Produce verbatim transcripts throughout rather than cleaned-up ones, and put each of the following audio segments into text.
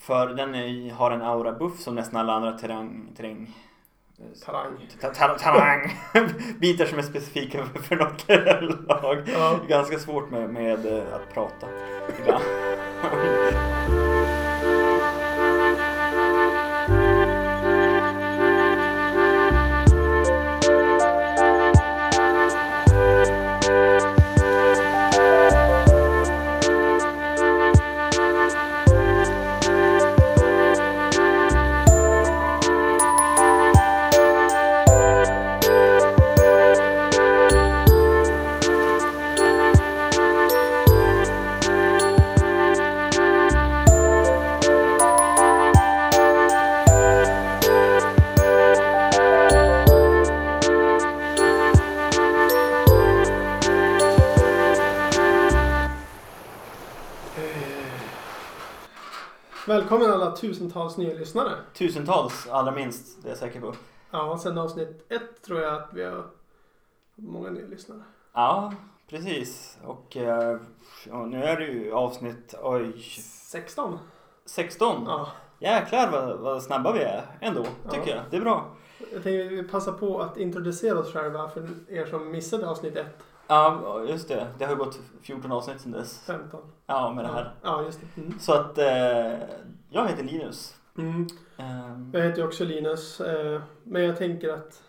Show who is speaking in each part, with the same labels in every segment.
Speaker 1: För den är, har en aura buff som nästan alla andra terräng... terräng
Speaker 2: Tarang.
Speaker 1: Tarang. Bitar som är specifika för något lag.
Speaker 2: Ja.
Speaker 1: Ganska svårt med, med att prata ibland.
Speaker 2: Välkommen alla tusentals nya lyssnare.
Speaker 1: Tusentals, allra minst, det är jag säker på.
Speaker 2: Ja, sen avsnitt ett tror jag att vi har många nya lyssnare.
Speaker 1: Ja, precis. Och ja, nu är det ju avsnitt oj,
Speaker 2: sexton.
Speaker 1: sexton?
Speaker 2: Ja.
Speaker 1: Jäklar vad, vad snabba vi är ändå, tycker ja. jag. Det är bra.
Speaker 2: Jag tänkte vi passar på att introducera oss själva för er som missade avsnitt ett.
Speaker 1: Ja, just det. Det har ju gått fjorton avsnitt sedan dess.
Speaker 2: femton.
Speaker 1: Ja, med det här.
Speaker 2: Ja, just det. Mm.
Speaker 1: Så att eh, jag heter Linus.
Speaker 2: Mm.
Speaker 1: Um.
Speaker 2: Jag heter också Linus. Eh, men jag tänker att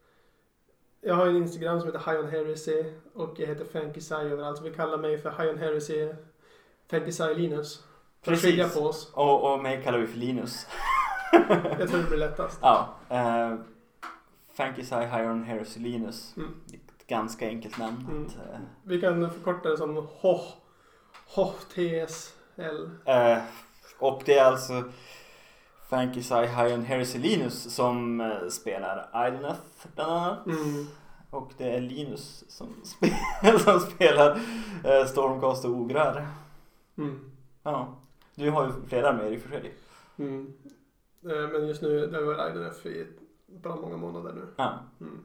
Speaker 2: jag har en Instagram som heter High on Heresy och jag heter Fankisai överallt. Så vi kallar mig för High on Heresy Fankisai Linus. För att skilja på oss.
Speaker 1: Och, och mig kallar vi för Linus.
Speaker 2: Jag tror det blir lättast.
Speaker 1: Ja. Uh, Fankisai High on Heresy Linus.
Speaker 2: Mm.
Speaker 1: Ganska enkelt namn.
Speaker 2: Mm.
Speaker 1: Att, uh,
Speaker 2: vi kan förkorta det som H O H T S L.
Speaker 1: Uh, och det är alltså Fankisai High on Heresy Linus som uh, spelar Idoneth bland annat.
Speaker 2: Mm.
Speaker 1: Och det är Linus som, spe- som spelar uh, Stormcast och Ograr.
Speaker 2: Mm.
Speaker 1: Ja. Du har ju flera med i och för sig.
Speaker 2: Mm. Uh, men just nu det har varit Idoneth i bra många månader nu.
Speaker 1: Ja.
Speaker 2: Mm.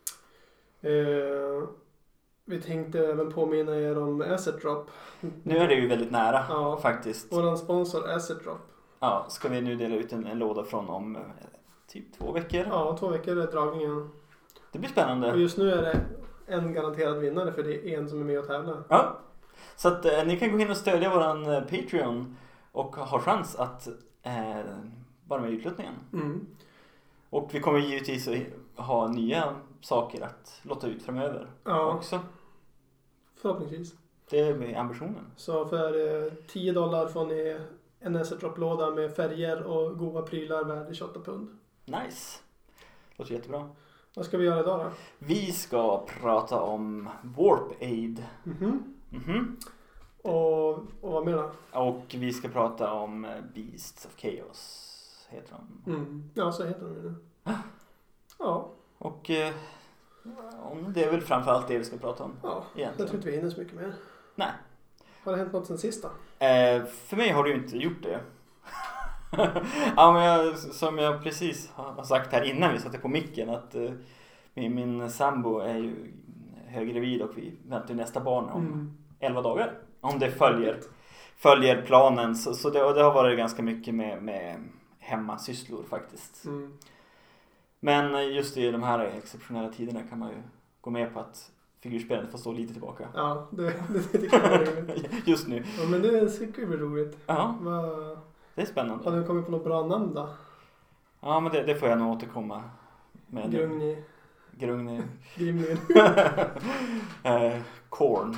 Speaker 2: Uh, vi tänkte även påminna er om Asset Drop.
Speaker 1: Nu är det ju väldigt nära
Speaker 2: ja,
Speaker 1: faktiskt.
Speaker 2: Våran sponsor Asset Drop.
Speaker 1: Ja, ska vi nu dela ut en, en låda från om eh, typ två veckor?
Speaker 2: Ja, två veckor är dragningen.
Speaker 1: Det blir spännande.
Speaker 2: Och just nu är det en garanterad vinnare för det är en som är med och tävlar.
Speaker 1: Ja, så att eh, ni kan gå in och stödja våran eh, Patreon och ha chans att eh, vara med i utlottningen.
Speaker 2: Mm.
Speaker 1: Och vi kommer givetvis att ha nya saker att lotta ut framöver
Speaker 2: ja.
Speaker 1: också.
Speaker 2: Förhoppningsvis.
Speaker 1: Det är ambitionen.
Speaker 2: Så för eh, tio dollar får ni en Asset Drop-låda med färger och goda prylar värd tjugoåtta pund.
Speaker 1: Nice. Låter jättebra.
Speaker 2: Vad ska vi göra idag då?
Speaker 1: Vi ska prata om Warp Aid.
Speaker 2: Mhm.
Speaker 1: Mhm.
Speaker 2: Och, och vad menar?
Speaker 1: Och vi ska prata om Beasts of Chaos. Heter de.
Speaker 2: Mm. Ja, så heter de nu. Ja.
Speaker 1: Och eh, det är väl framförallt det vi ska prata om.
Speaker 2: Ja,
Speaker 1: egentligen.
Speaker 2: jag tror inte vi hinner så mycket mer.
Speaker 1: Nej.
Speaker 2: Har det hänt något sen sista?
Speaker 1: Eh, för mig har du inte gjort det. Ja, men jag, som jag precis har sagt här innan vi satte på micken att eh, min, min sambo är ju höggravid och vi väntar nästa barn om
Speaker 2: mm.
Speaker 1: elva dagar. Om det följer, följer planen. Så, så det, det har varit ganska mycket med, med hemmasysslor faktiskt.
Speaker 2: Mm.
Speaker 1: Men just i de här exceptionella tiderna kan man ju gå med på att figurspelet får stå lite tillbaka.
Speaker 2: Ja, det, det, det kan vara roligt.
Speaker 1: Just nu.
Speaker 2: Ja, men det tycker jag blir roligt.
Speaker 1: Ja,
Speaker 2: Va...
Speaker 1: det är spännande.
Speaker 2: Har du kommit på något bra namn då?
Speaker 1: Ja, men det, det får jag nog återkomma med.
Speaker 2: Grungni.
Speaker 1: Grungni.
Speaker 2: Grimni.
Speaker 1: eh, Korn.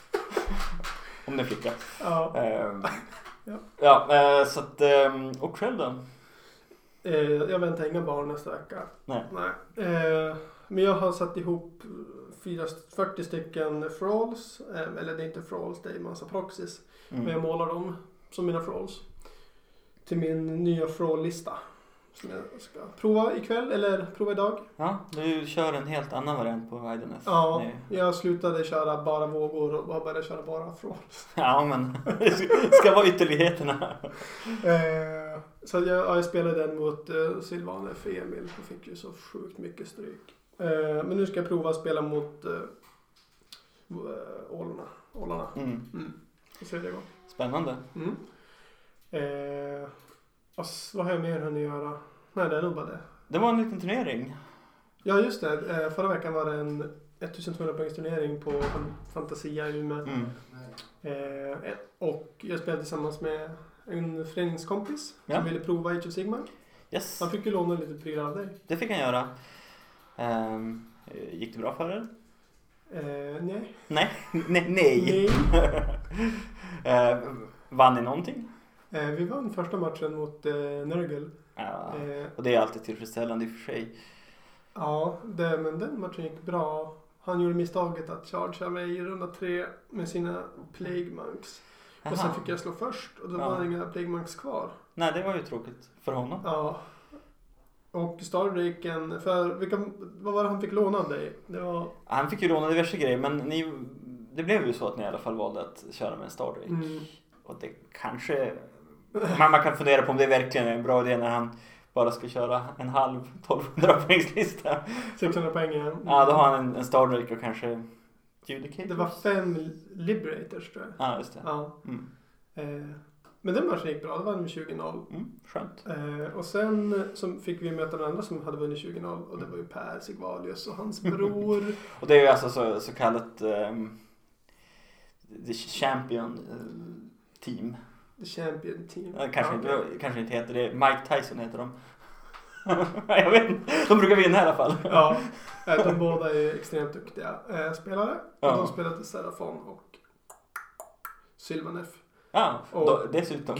Speaker 1: Om det är flicka.
Speaker 2: Ja.
Speaker 1: Eh,
Speaker 2: ja.
Speaker 1: Ja, eh, så att, eh, och själv då?
Speaker 2: Eh, jag väntar inga barn nästa vecka.
Speaker 1: Nej.
Speaker 2: Nej. Eh, men jag har satt ihop fyrtio stycken thralls. Eh, eller det är inte thralls, det är en massa proxies.
Speaker 1: Mm.
Speaker 2: Men jag målar dem som mina thralls. Till min nya thrall-lista. Som jag ska prova ikväll eller prova idag.
Speaker 1: Ja, du kör en helt annan variant på Idoneth.
Speaker 2: Ja,
Speaker 1: nu.
Speaker 2: jag slutade köra bara vågor och har börjat köra bara thralls.
Speaker 1: Ja, men det ska vara ytterligheterna.
Speaker 2: eh, så jag, ja, jag spelade den mot eh, Sylvaner för Emil och fick ju så sjukt mycket stryk. Eh, men nu ska jag prova att spela mot eh, ålarna. ålarna.
Speaker 1: Mm.
Speaker 2: Mm. Så ser det går.
Speaker 1: Spännande.
Speaker 2: Mm. Eh, Ass, vad har jag mer hunnit göra? Nej, det är nog bara det.
Speaker 1: Det var en liten turnering.
Speaker 2: Ja, just det. Förra veckan var det en ettusentvåhundra poängs turnering på Fantasia i Umeå.
Speaker 1: Mm.
Speaker 2: Eh, och jag spelade tillsammans med en föreningskompis
Speaker 1: Ja.
Speaker 2: som ville prova Age of Sigmar.
Speaker 1: Yes,
Speaker 2: Han fick ju låna lite prylar av dig.
Speaker 1: det fick han göra. Um, gick det bra för er?
Speaker 2: Eh, nej.
Speaker 1: Nej, nej, nej.
Speaker 2: nej.
Speaker 1: uh, vann ni någonting?
Speaker 2: Eh, vi vann första matchen mot eh, Nurgle.
Speaker 1: Ja,
Speaker 2: Eh,
Speaker 1: och det är alltid tillfredsställande i och för sig.
Speaker 2: ja, det, men den matchen gick bra. Han gjorde misstaget att chargea mig i runda tre med sina Plague Monks. Och sen
Speaker 1: Aha.
Speaker 2: fick jag slå först och då
Speaker 1: Ja.
Speaker 2: var det inga Plague Monks kvar.
Speaker 1: Nej, det var ju tråkigt för honom.
Speaker 2: Ja. Och Stardraken, för vilka, vad var det han fick låna av dig? Det var...
Speaker 1: Han fick ju låna diverse grejer, men ni, det blev ju så att ni i alla fall valde att köra med en Stardrake.
Speaker 2: Mm.
Speaker 1: Och det kanske... Man, man kan fundera på om det verkligen är en bra idé när han bara ska köra en halv tolvhundra poängslista.
Speaker 2: sexhundra poäng igen.
Speaker 1: Ja, då har han en, en Stardrake och kanske Judicators.
Speaker 2: Det var fem Liberators tror jag.
Speaker 1: Ja, just det.
Speaker 2: Ja.
Speaker 1: Mm.
Speaker 2: Eh, men den matchen gick bra, det vann vi tjugo noll.
Speaker 1: Mm, skönt.
Speaker 2: Eh, och sen så fick vi möta den andra som hade vunnit tjugo noll och det var ju Per Sigvalius och hans bror.
Speaker 1: Och det är ju alltså så, så kallat um, The Champion uh, Team.
Speaker 2: The Champion Team.
Speaker 1: Ja, kanske,
Speaker 2: Ja,
Speaker 1: inte, kanske inte heter det. Mike Tyson heter de. Jag vet inte. De brukar vinna i alla fall.
Speaker 2: Ja, eh, de båda är extremt duktiga eh, spelare.
Speaker 1: Ja.
Speaker 2: Och de spelade Serafon och Sylvanef.
Speaker 1: Ja,
Speaker 2: Och-
Speaker 1: då, dessutom.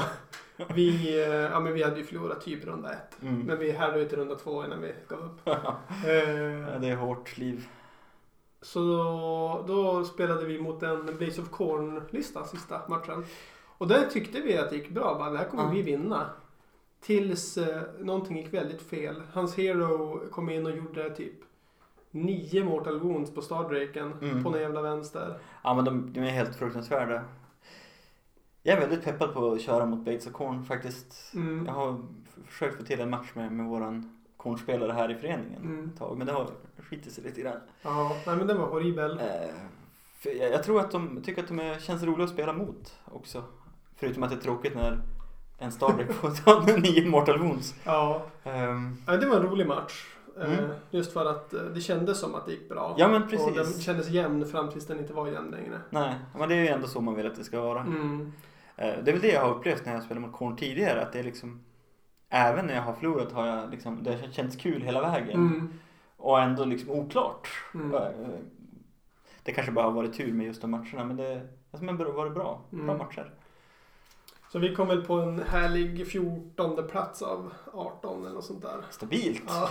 Speaker 2: Vi, eh, ja, men vi hade ju förlorat typ runda ett.
Speaker 1: Mm.
Speaker 2: Men vi härdade ju till runda två innan vi gav upp.
Speaker 1: Ja,
Speaker 2: Eh,
Speaker 1: det är hårt liv.
Speaker 2: så då, då spelade vi mot en Blaze of Corn-lista sista matchen. Och där tyckte vi att det gick bra. Bara, det här kommer
Speaker 1: Ja.
Speaker 2: vi vinna. Tills eh, någonting gick väldigt fel. Hans hero kom in och gjorde typ nio mortal wounds på Stardraken
Speaker 1: Mm.
Speaker 2: på den jävla vänster.
Speaker 1: Ja, men de, de är helt fruktansvärda. Jag är väldigt peppad på att köra mot Bates och Korn faktiskt.
Speaker 2: Mm.
Speaker 1: Jag har f- försökt få till en match med, med våran kornspelare här i föreningen
Speaker 2: Mm.
Speaker 1: ett tag, men det har skitit sig lite grann.
Speaker 2: Ja, nej, men den var horribel.
Speaker 1: Eh, för jag, jag tror att de tycker att de är, känns roliga att spela mot också. Förutom att det är tråkigt när en Stardrake får ta nio mortal wounds.
Speaker 2: Ja.
Speaker 1: Um,
Speaker 2: ja, det var en rolig match. Eh,
Speaker 1: Mm.
Speaker 2: Just för att eh, det kändes som att det gick bra.
Speaker 1: ja, men
Speaker 2: Och den
Speaker 1: precis.
Speaker 2: kändes jämn fram tills den inte var jämn längre.
Speaker 1: Nej, men det är ju ändå så man vill att det ska vara.
Speaker 2: Mm.
Speaker 1: Eh, det är väl det jag har upplevt när jag spelar mot Korn tidigare, att det är liksom, även när jag har förlorat har jag liksom, det har känts kul hela vägen.
Speaker 2: Mm.
Speaker 1: Och ändå liksom oklart.
Speaker 2: Mm.
Speaker 1: Eh, Det kanske bara har varit tur med just de matcherna, men det alltså, men var det bra. Bra
Speaker 2: Mm.
Speaker 1: matcher.
Speaker 2: Så vi kom väl på en härlig fjortonde plats av arton eller något sånt där.
Speaker 1: Stabilt.
Speaker 2: Ja.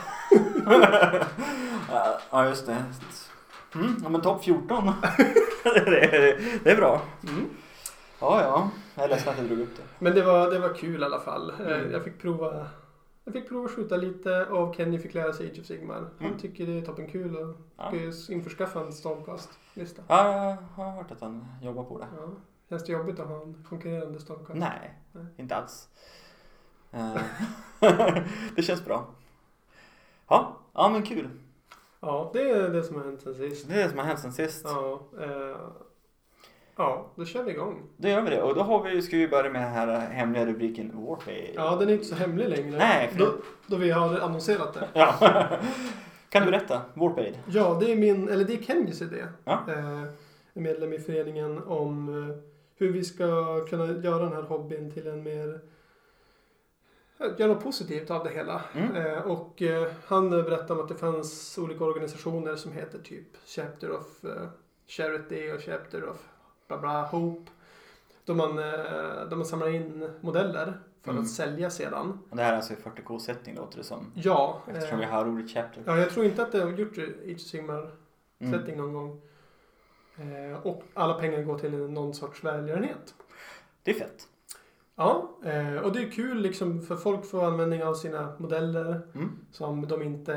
Speaker 1: Ja, ja, just det. Mm, ja, men topp fjorton. det, är, det är bra.
Speaker 2: Mm.
Speaker 1: Ja, ja. Jag är ledsen att jag drog upp det.
Speaker 2: Men det var, det var kul i alla fall. Eh,
Speaker 1: Mm.
Speaker 2: Jag fick prova jag fick prova skjuta lite och Kenny fick lära sig Age of Sigmar. Han
Speaker 1: Mm.
Speaker 2: tycker det är toppen kul och
Speaker 1: Ja.
Speaker 2: ska införskaffa en Stormcast-lista.
Speaker 1: Ja, jag har hört att han jobbar på det.
Speaker 2: Ja. Känns det jobbigt att ha en konkurrerande Stormcast?
Speaker 1: Nej,
Speaker 2: Nej.
Speaker 1: inte alls. Eh, det känns bra. Ja, ja, men kul.
Speaker 2: Ja, det är det som har hänt sen sist.
Speaker 1: Det är det som har hänt sen sist.
Speaker 2: Ja, eh, ja, då kör vi igång.
Speaker 1: Då gör vi det. Och då har vi, ska vi börja med den här hemliga rubriken Warpay.
Speaker 2: Ja, den är inte så hemlig längre.
Speaker 1: Nej, för-
Speaker 2: då, då vi har annonserat det.
Speaker 1: Ja. Kan du berätta? Warpay.
Speaker 2: Ja, det är min, eller det är Kennys idé.
Speaker 1: Ja.
Speaker 2: Eh, en medlem i föreningen om eh, hur vi ska kunna göra den här hobbyn till en mer göra något positivt av det hela.
Speaker 1: Mm.
Speaker 2: Eh, och eh, han berättade om att det fanns olika organisationer som heter typ Chapter of eh, Charity och Chapter of bla bla Hope. Då man, eh, då man samlar in modeller för
Speaker 1: Mm.
Speaker 2: att sälja sedan.
Speaker 1: Och det här är alltså i fyrtio K-sättning låter det som.
Speaker 2: Ja.
Speaker 1: Eftersom
Speaker 2: eh,
Speaker 1: vi har ordet chapter.
Speaker 2: Ja, jag tror inte att det har gjort Age of Sigmar
Speaker 1: Mm.
Speaker 2: setting någon gång. Eh, och alla pengar går till någon sorts välgörenhet.
Speaker 1: Det är fett.
Speaker 2: Ja, eh, och det är kul liksom för folk får användning av sina modeller
Speaker 1: Mm.
Speaker 2: som de inte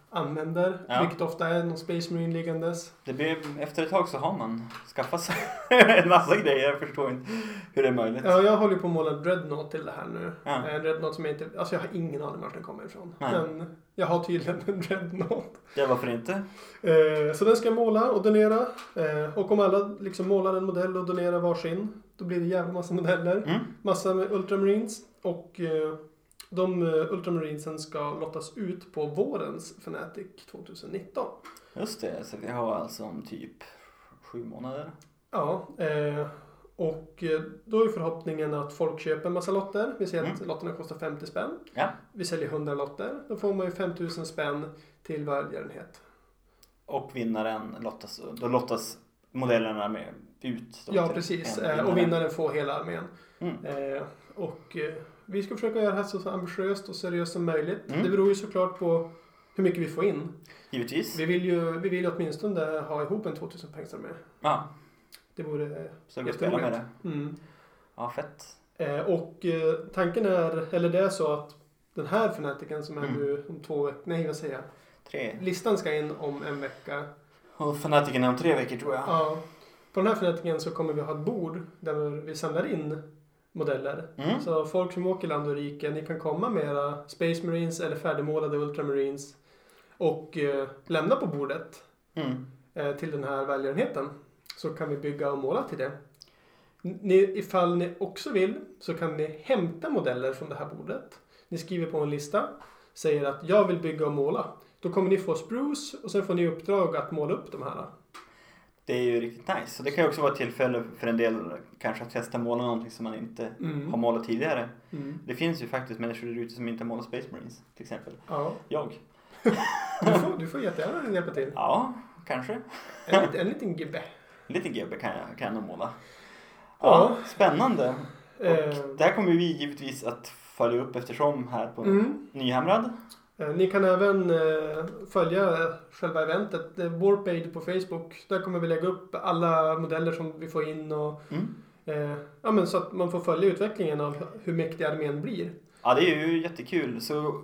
Speaker 2: använder.
Speaker 1: Ja.
Speaker 2: Vilket ofta är någon Space Marine liggandes.
Speaker 1: Det blir, efter ett tag så har man skaffat sig en massa grejer. Jag förstår inte hur det är möjligt.
Speaker 2: Ja, jag håller på att måla en Dreadnought till det här nu.
Speaker 1: Ja.
Speaker 2: En Dreadnought som jag inte... Alltså jag har ingen aning var den kommer ifrån.
Speaker 1: Nej.
Speaker 2: Men jag har tydligen en Dreadnought.
Speaker 1: Ja, varför inte?
Speaker 2: Eh, så den ska jag måla och donera. Eh, och om alla liksom målar en modell och donerar varsin, då blir det jävla massa modeller.
Speaker 1: Mm.
Speaker 2: Massa med Ultramarines. Och eh, de uh, Ultramarinesen ska lottas ut på vårens Fnatic tjugonitton.
Speaker 1: Just det, så vi har alltså om typ sju månader.
Speaker 2: Ja, eh, och eh, då är förhoppningen att folk köper en massa lotter. Vi ser att
Speaker 1: Mm.
Speaker 2: lotterna kostar femtio spänn.
Speaker 1: Ja.
Speaker 2: Vi säljer hundra lotter. Då får man ju femtusen spänn till välgörenhet.
Speaker 1: Och vinnaren lottas, då lottas modellerna med ut. Då
Speaker 2: Ja,
Speaker 1: till
Speaker 2: precis.
Speaker 1: en
Speaker 2: Eh,
Speaker 1: vinnare.
Speaker 2: och vinnaren får hela armén.
Speaker 1: Mm.
Speaker 2: Eh, och eh, vi ska försöka göra det här så ambitiöst och seriöst som möjligt.
Speaker 1: Mm.
Speaker 2: Det beror ju såklart på hur mycket vi får in.
Speaker 1: Givetvis.
Speaker 2: Vi vill ju, vi vill ju åtminstone ha ihop en tvåtusen poängsarmé.
Speaker 1: Ja,
Speaker 2: Det vore
Speaker 1: så vi spelar med det.
Speaker 2: Mm.
Speaker 1: Ja, fett.
Speaker 2: Eh, och eh, tanken är, eller det är så att den här Fnaticen som är
Speaker 1: Mm.
Speaker 2: nu om två veckor, nej vad säger jag?
Speaker 1: Tre.
Speaker 2: Listan ska in om en vecka.
Speaker 1: Och Fnaticen är om tre veckor tror jag.
Speaker 2: Ja. På den här Fnaticen så kommer vi ha ett bord där vi samlar in modeller.
Speaker 1: Mm.
Speaker 2: Så folk som åker land och rike, ni kan komma med era Space Marines eller färdigmålade Ultramarines och eh, lämna på bordet
Speaker 1: Mm.
Speaker 2: eh, till den här välgörenheten. Så kan vi bygga och måla till det. Ni, ifall ni också vill så kan ni hämta modeller från det här bordet. Ni skriver på en lista, säger att jag vill bygga och måla. Då kommer ni få spruce och sen får ni uppdrag att måla upp de här.
Speaker 1: Det är ju riktigt nice. Så det kan ju också vara ett tillfälle för en del kanske att testa måla någonting som man inte
Speaker 2: Mm.
Speaker 1: har målat tidigare.
Speaker 2: Mm.
Speaker 1: Det finns ju faktiskt människor där ute som inte har målat Space Marines till exempel.
Speaker 2: Ja.
Speaker 1: Jag.
Speaker 2: Du får, du får jättegärna hjälpa till.
Speaker 1: Ja, kanske.
Speaker 2: En, lit- en liten gubbe.
Speaker 1: En liten gubbe kan jag, kan jag nog måla.
Speaker 2: Ja.
Speaker 1: Ja, spännande.
Speaker 2: Eh,
Speaker 1: Och där kommer vi givetvis att följa upp eftersom här på
Speaker 2: mm.
Speaker 1: Nyhamrad.
Speaker 2: Eh, Ni kan även eh, följa själva eventet. Eh, Warpade på Facebook. Där kommer vi lägga upp alla modeller som vi får in. Och,
Speaker 1: Mm.
Speaker 2: eh, ja, men så att man får följa utvecklingen av hur mäktig armén blir.
Speaker 1: Ja, det är ju jättekul. Så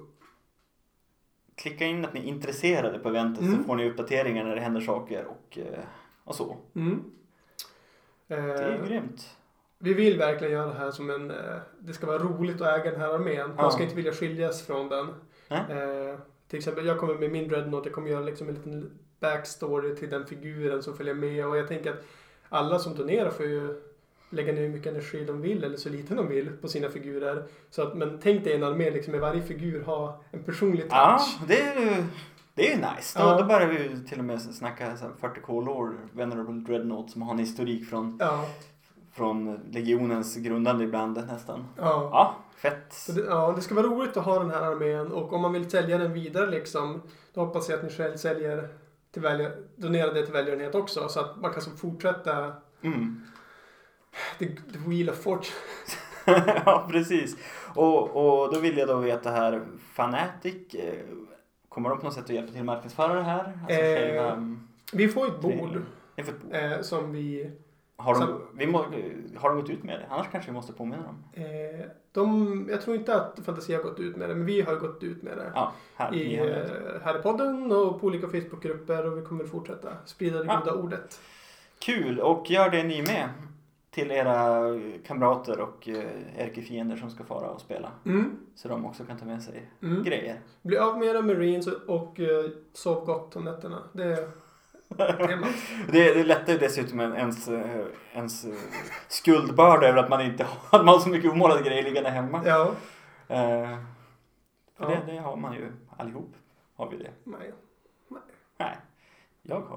Speaker 1: klicka in att ni är intresserade på eventet
Speaker 2: Mm.
Speaker 1: så får ni uppdateringar när det händer saker och, eh, och så.
Speaker 2: Mm.
Speaker 1: Det är ju
Speaker 2: Eh,
Speaker 1: grymt.
Speaker 2: vi vill verkligen göra det här som en... Eh, det ska vara roligt att äga den här armén. Man
Speaker 1: Ja.
Speaker 2: ska inte vilja skiljas från den.
Speaker 1: Nej.
Speaker 2: Eh, till exempel, jag kommer med min Dreadnought. Jag kommer göra liksom en liten backstory till den figuren som följer med. Och jag tänker att alla som donerar får ju lägga ner hur mycket energi de vill eller så lite de vill på sina figurer. Så att, men tänk dig en armé liksom med varje figur ha en personlig touch.
Speaker 1: Ja, det är ju det är ju nice. Då,
Speaker 2: Ja.
Speaker 1: då börjar vi ju till och med snacka så här fyrtio K-lore, Venerable Dreadnought som har en historik från,
Speaker 2: Ja,
Speaker 1: från legionens grundande ibland nästan.
Speaker 2: ja.
Speaker 1: Ja, fett.
Speaker 2: Så det, ja, det ska vara roligt att ha den här armén och om man vill sälja den vidare liksom, då hoppas jag att ni själv säljer till välja, donerar det till välgörenhet också så att man kan så fortsätta
Speaker 1: Mm.
Speaker 2: the, the Wheel of Fortune.
Speaker 1: Ja, precis. Och, och då vill jag då veta här, Fnatic, eh, kommer de på något sätt att hjälpa till att marknadsföra det här? Alltså
Speaker 2: Eh,
Speaker 1: själva, mm,
Speaker 2: Vi får ett bord
Speaker 1: ni får ett bord.
Speaker 2: eh, som vi...
Speaker 1: Har de,
Speaker 2: så-
Speaker 1: vi må, har de gått ut med det? Annars kanske vi måste påminna dem.
Speaker 2: Eh, de, jag tror inte att Fantasia har gått ut med det, men vi har gått ut med det.
Speaker 1: Ja, här.
Speaker 2: I,
Speaker 1: ni har
Speaker 2: eh,
Speaker 1: det.
Speaker 2: här i podden och på olika Facebookgrupper och vi kommer fortsätta sprida det
Speaker 1: Ja.
Speaker 2: goda ordet.
Speaker 1: Kul, och gör det ni med till era kamrater och eh, ärkefiender som ska fara och spela.
Speaker 2: Mm.
Speaker 1: Så de också kan ta med sig
Speaker 2: Mm.
Speaker 1: grejer.
Speaker 2: Bli av med era Marines och, och uh, sov gott om nätterna. Det är temat.
Speaker 1: Det, det lättar ju dessutom en, ens, eh, ens eh, skuldbörda över att man inte har, man har så mycket omålade grejer liggande hemma.
Speaker 2: Ja.
Speaker 1: Eh, för
Speaker 2: Ja.
Speaker 1: det, det har man ju allihop. Har vi det?
Speaker 2: Nej.
Speaker 1: Nej, jag har.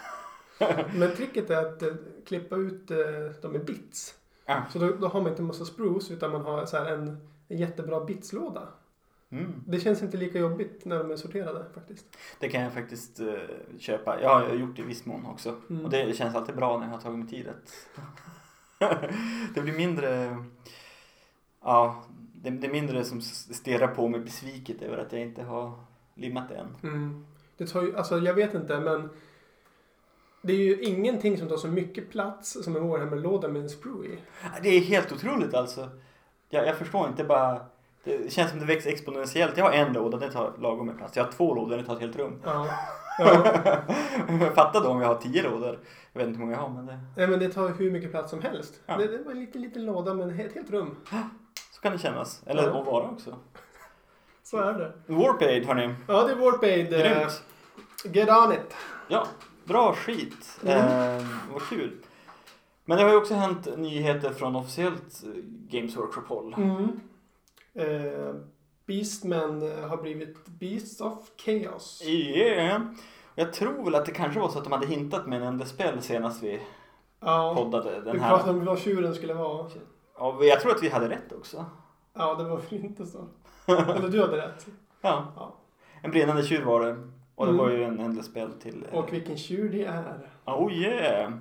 Speaker 2: Men tricket är att eh, klippa ut eh, dem i bits.
Speaker 1: Ja.
Speaker 2: Så då, då har man inte en massa spruce utan man har så här en, en jättebra bitslåda.
Speaker 1: Mm.
Speaker 2: Det känns inte lika jobbigt när de är sorterade faktiskt.
Speaker 1: Det kan jag faktiskt eh, köpa. Jag har gjort det i viss mån också.
Speaker 2: Mm.
Speaker 1: Och det känns alltid bra när jag har tagit mig tid att... Det blir mindre... Ja, det, det är mindre som stirrar på mig besviket över att jag inte har limmat det än.
Speaker 2: Mm. Det tar ju, alltså jag vet inte men det är ju ingenting som tar så mycket plats som en Warhammer-låda med en sprue i.
Speaker 1: Det är helt otroligt alltså. Jag, jag förstår inte bara Det känns som det växer exponentiellt. Jag har en låda, den tar lagom med plats. Jag har två lådor, den tar ett helt rum.
Speaker 2: Ja. Ja.
Speaker 1: Jag fattar då om jag har tio lådor. Jag vet inte hur många jag har, men det...
Speaker 2: Nej, men det tar hur mycket plats som helst.
Speaker 1: Ja.
Speaker 2: Det, det var en liten, liten låda med ett helt rum.
Speaker 1: Så kan det kännas. Eller
Speaker 2: Ja.
Speaker 1: att vara också.
Speaker 2: Så är det.
Speaker 1: Warp Aid, hörni.
Speaker 2: Ja, det är Warp Aid. eh,
Speaker 1: Grymt.
Speaker 2: Get on it.
Speaker 1: Ja, bra skit.
Speaker 2: Mm.
Speaker 1: Eh, vad kul. Men det har ju också hänt nyheter från officiellt Games Workshop-håll.
Speaker 2: Mm. Eh, Beastmen har blivit Beasts of Chaos.
Speaker 1: Yeah. Jag tror väl att det kanske var så att de hade hintat med en enda-spel senast vi
Speaker 2: Ja,
Speaker 1: poddade den
Speaker 2: vi
Speaker 1: här.
Speaker 2: pratade om vad tjuren skulle vara.
Speaker 1: Ja, jag tror att vi hade rätt också.
Speaker 2: Ja, det var väl inte så. Eller du hade rätt.
Speaker 1: Ja.
Speaker 2: Ja.
Speaker 1: En brinnande tjur var det. Och det
Speaker 2: Mm.
Speaker 1: var ju en enda-spel till... eh,
Speaker 2: Och vilken tjur det är.
Speaker 1: Oh yeah.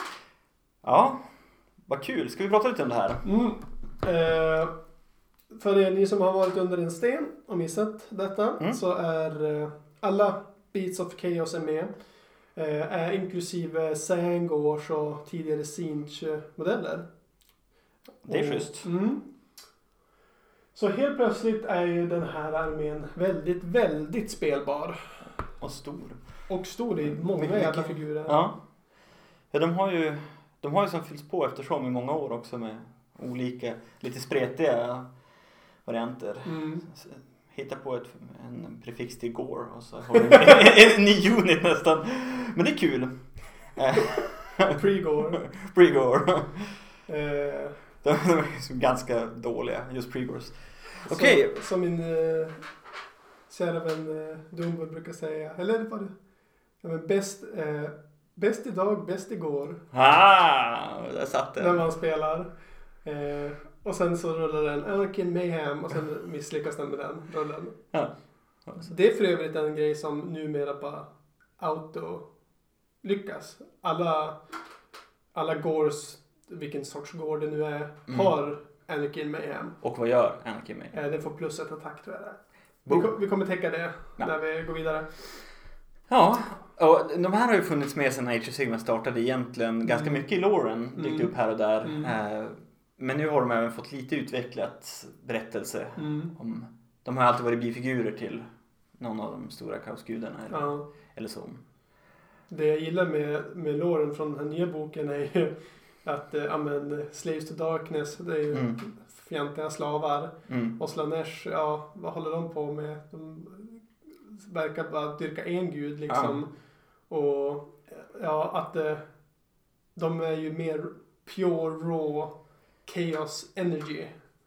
Speaker 1: Ja, vad kul. Ska vi prata lite om det här?
Speaker 2: Mm. Eh, för er ni som har varit under en sten och missat detta
Speaker 1: Mm.
Speaker 2: så är eh, alla Beasts of Chaos är med. Eh, är inklusive Sangors och tidigare Siege-modeller.
Speaker 1: Det är
Speaker 2: Och-
Speaker 1: schysst.
Speaker 2: Mm. Så helt plötsligt är ju den här armén väldigt, väldigt spelbar.
Speaker 1: Och stor.
Speaker 2: Och stor i många
Speaker 1: Mycket-
Speaker 2: jävla figurer.
Speaker 1: Ja. Ja, de har ju de har ju som fyllts på eftersom i många år också med olika lite spretiga varianter.
Speaker 2: Mm.
Speaker 1: Så, hitta på ett, en prefix till gore och så har vi en, en ny unit nästan. Men det är kul. Eh,
Speaker 2: Pre-gore.
Speaker 1: Pre-gore.
Speaker 2: Eh,
Speaker 1: De är så ganska dåliga, just pre-gores. Okej.
Speaker 2: Som, som min eh, kära vän eh, Dumbo brukar säga. Eller var det? Ja, men bäst, eh, bäst idag, bäst igår.
Speaker 1: Ah, där satt
Speaker 2: När
Speaker 1: den.
Speaker 2: man spelar. Eh, och sen så rullar den Anakin Mayhem och sen misslyckas den med den rullen.
Speaker 1: Ja.
Speaker 2: Det är för övrigt en grej som numera bara auto lyckas. Alla, alla Gores, vilken sorts Gore det nu är,
Speaker 1: Mm.
Speaker 2: har Anakin Mayhem.
Speaker 1: Och vad gör Anakin med?
Speaker 2: Eh, den får plus ett attack tror jag det är. Vi,
Speaker 1: Boom.
Speaker 2: kom, vi kommer täcka det
Speaker 1: Ja.
Speaker 2: när vi går vidare.
Speaker 1: Ja, och de här har ju funnits med sedan Age of Sigmar startade egentligen ganska
Speaker 2: Mm.
Speaker 1: mycket i loren, dykt
Speaker 2: Mm.
Speaker 1: upp här och där.
Speaker 2: Mm.
Speaker 1: Eh, men nu har de även fått lite utvecklat berättelse
Speaker 2: Mm.
Speaker 1: om, de har alltid varit bifigurer till någon av de stora kaosgudarna eller,
Speaker 2: Ja.
Speaker 1: eller så.
Speaker 2: Det jag gillar med, med låren från den här nya boken är ju att eh, amen, Slaves to Darkness, det är ju
Speaker 1: Mm.
Speaker 2: fientliga slavar.
Speaker 1: Mm.
Speaker 2: Och Slanesh, ja, vad håller de på med? De verkar bara dyrka en gud liksom. Och ja, att eh, de är ju mer pure raw chaos energy.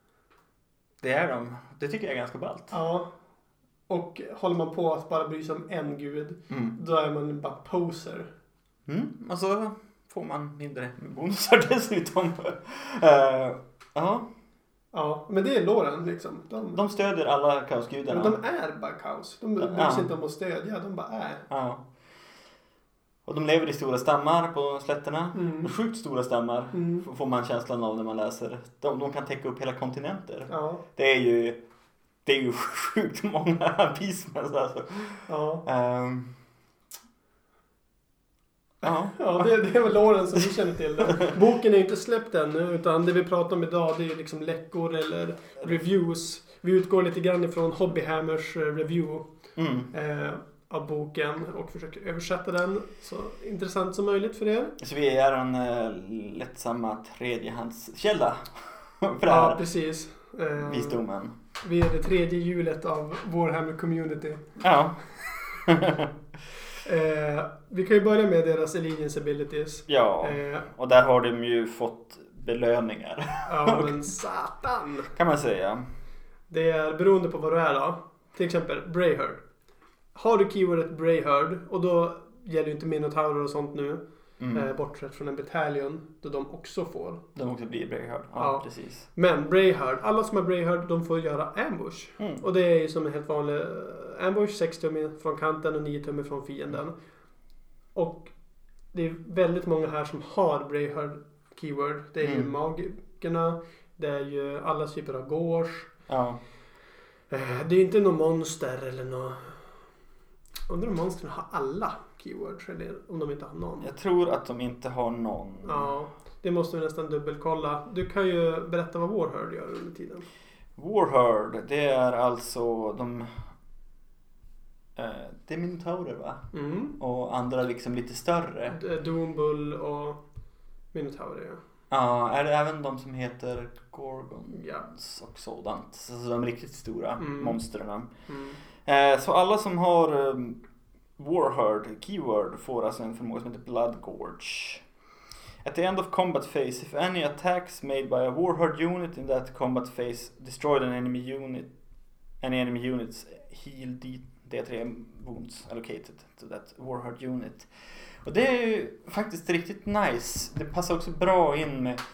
Speaker 1: Det är de. Det tycker jag är ganska ballt.
Speaker 2: Ja. Och håller man på att bara bry sig om en gud,
Speaker 1: Mm.
Speaker 2: då är man bara poser.
Speaker 1: Mm. Och så får man mindre bonusar dessutom. uh, ja,
Speaker 2: Ja, men det är låren liksom. De,
Speaker 1: de stödjer alla kaosgudarna.
Speaker 2: men de är bara kaos. De bryr sig
Speaker 1: Ja.
Speaker 2: inte om att stödja, de bara är.
Speaker 1: Ja. Och de lever i stora stammar på slätterna.
Speaker 2: Mm.
Speaker 1: Sjukt stora stammar
Speaker 2: Mm.
Speaker 1: får man känslan av när man läser. De, de kan täcka upp hela kontinenter.
Speaker 2: Ja,
Speaker 1: Det är ju det är ju sjukt många beastmen alltså.
Speaker 2: ja.
Speaker 1: Um, ja.
Speaker 2: Ja, det, det är väl låren som vi känner till. Det. Boken är ju inte släppt ännu, utan det vi pratar om idag det är liksom läckor eller reviews. Vi utgår lite grann ifrån Hobbyhammers eh, review
Speaker 1: Mm.
Speaker 2: eh, av boken och försöker översätta den så intressant som möjligt för er.
Speaker 1: Så vi är en uh, lättsamma tredjehandskälla för det
Speaker 2: Ja,
Speaker 1: här
Speaker 2: precis. Eh,
Speaker 1: visdomen.
Speaker 2: vi är det tredje hjulet av Warhammer Community.
Speaker 1: Ja.
Speaker 2: Eh, vi kan ju börja med deras Allegiance Abilities.
Speaker 1: Ja,
Speaker 2: Eh,
Speaker 1: och där har de ju fått belöningar
Speaker 2: ja, men satan!
Speaker 1: kan man säga.
Speaker 2: Det är beroende på vad du är då. Till exempel Brayherd. Har du keywordet Brayherd och då gäller ju inte Minotaurer och sånt nu.
Speaker 1: Mm.
Speaker 2: Eh, bortsett från en bataljon då de också får.
Speaker 1: De också blir Brayherd. Ja,
Speaker 2: Ja.
Speaker 1: precis.
Speaker 2: Men Brayherd, alla som är Brayherd de får göra ambush.
Speaker 1: Mm.
Speaker 2: Och det är ju som en helt vanlig eh, ambush. sex tum från kanten och nio tum från fienden. Och det är väldigt många här som har Brayherd keyword. Det är ju
Speaker 1: Mm.
Speaker 2: magikerna. Det är ju alla typer av gors.
Speaker 1: Ja.
Speaker 2: Eh, Det är inte någon monster eller något. Undrar om monstren har alla keywords eller om de inte har någon.
Speaker 1: Jag tror att de inte har någon.
Speaker 2: Ja, det måste vi nästan dubbelkolla. Du kan ju berätta vad Warherd gör under tiden.
Speaker 1: Warherd, det är alltså de eh, det är Minotaurer va?
Speaker 2: Mm.
Speaker 1: Och andra liksom lite större.
Speaker 2: D- Doombull och Minotaurer, ja.
Speaker 1: Ja, är det även de som heter Gorgons
Speaker 2: Ja.
Speaker 1: och sådant. Så de riktigt stora
Speaker 2: Mm.
Speaker 1: monstren.
Speaker 2: Mm.
Speaker 1: Eh, så alla som har um, Warherd keyword får alltså en förmåga som heter Blood Gorge. At the end of combat phase, if any attacks made by a Warherd unit in that combat phase destroyed an enemy unit, any enemy units heal D tre wounds allocated to that Warherd unit. Och det är ju faktiskt riktigt nice. Det passar också bra in med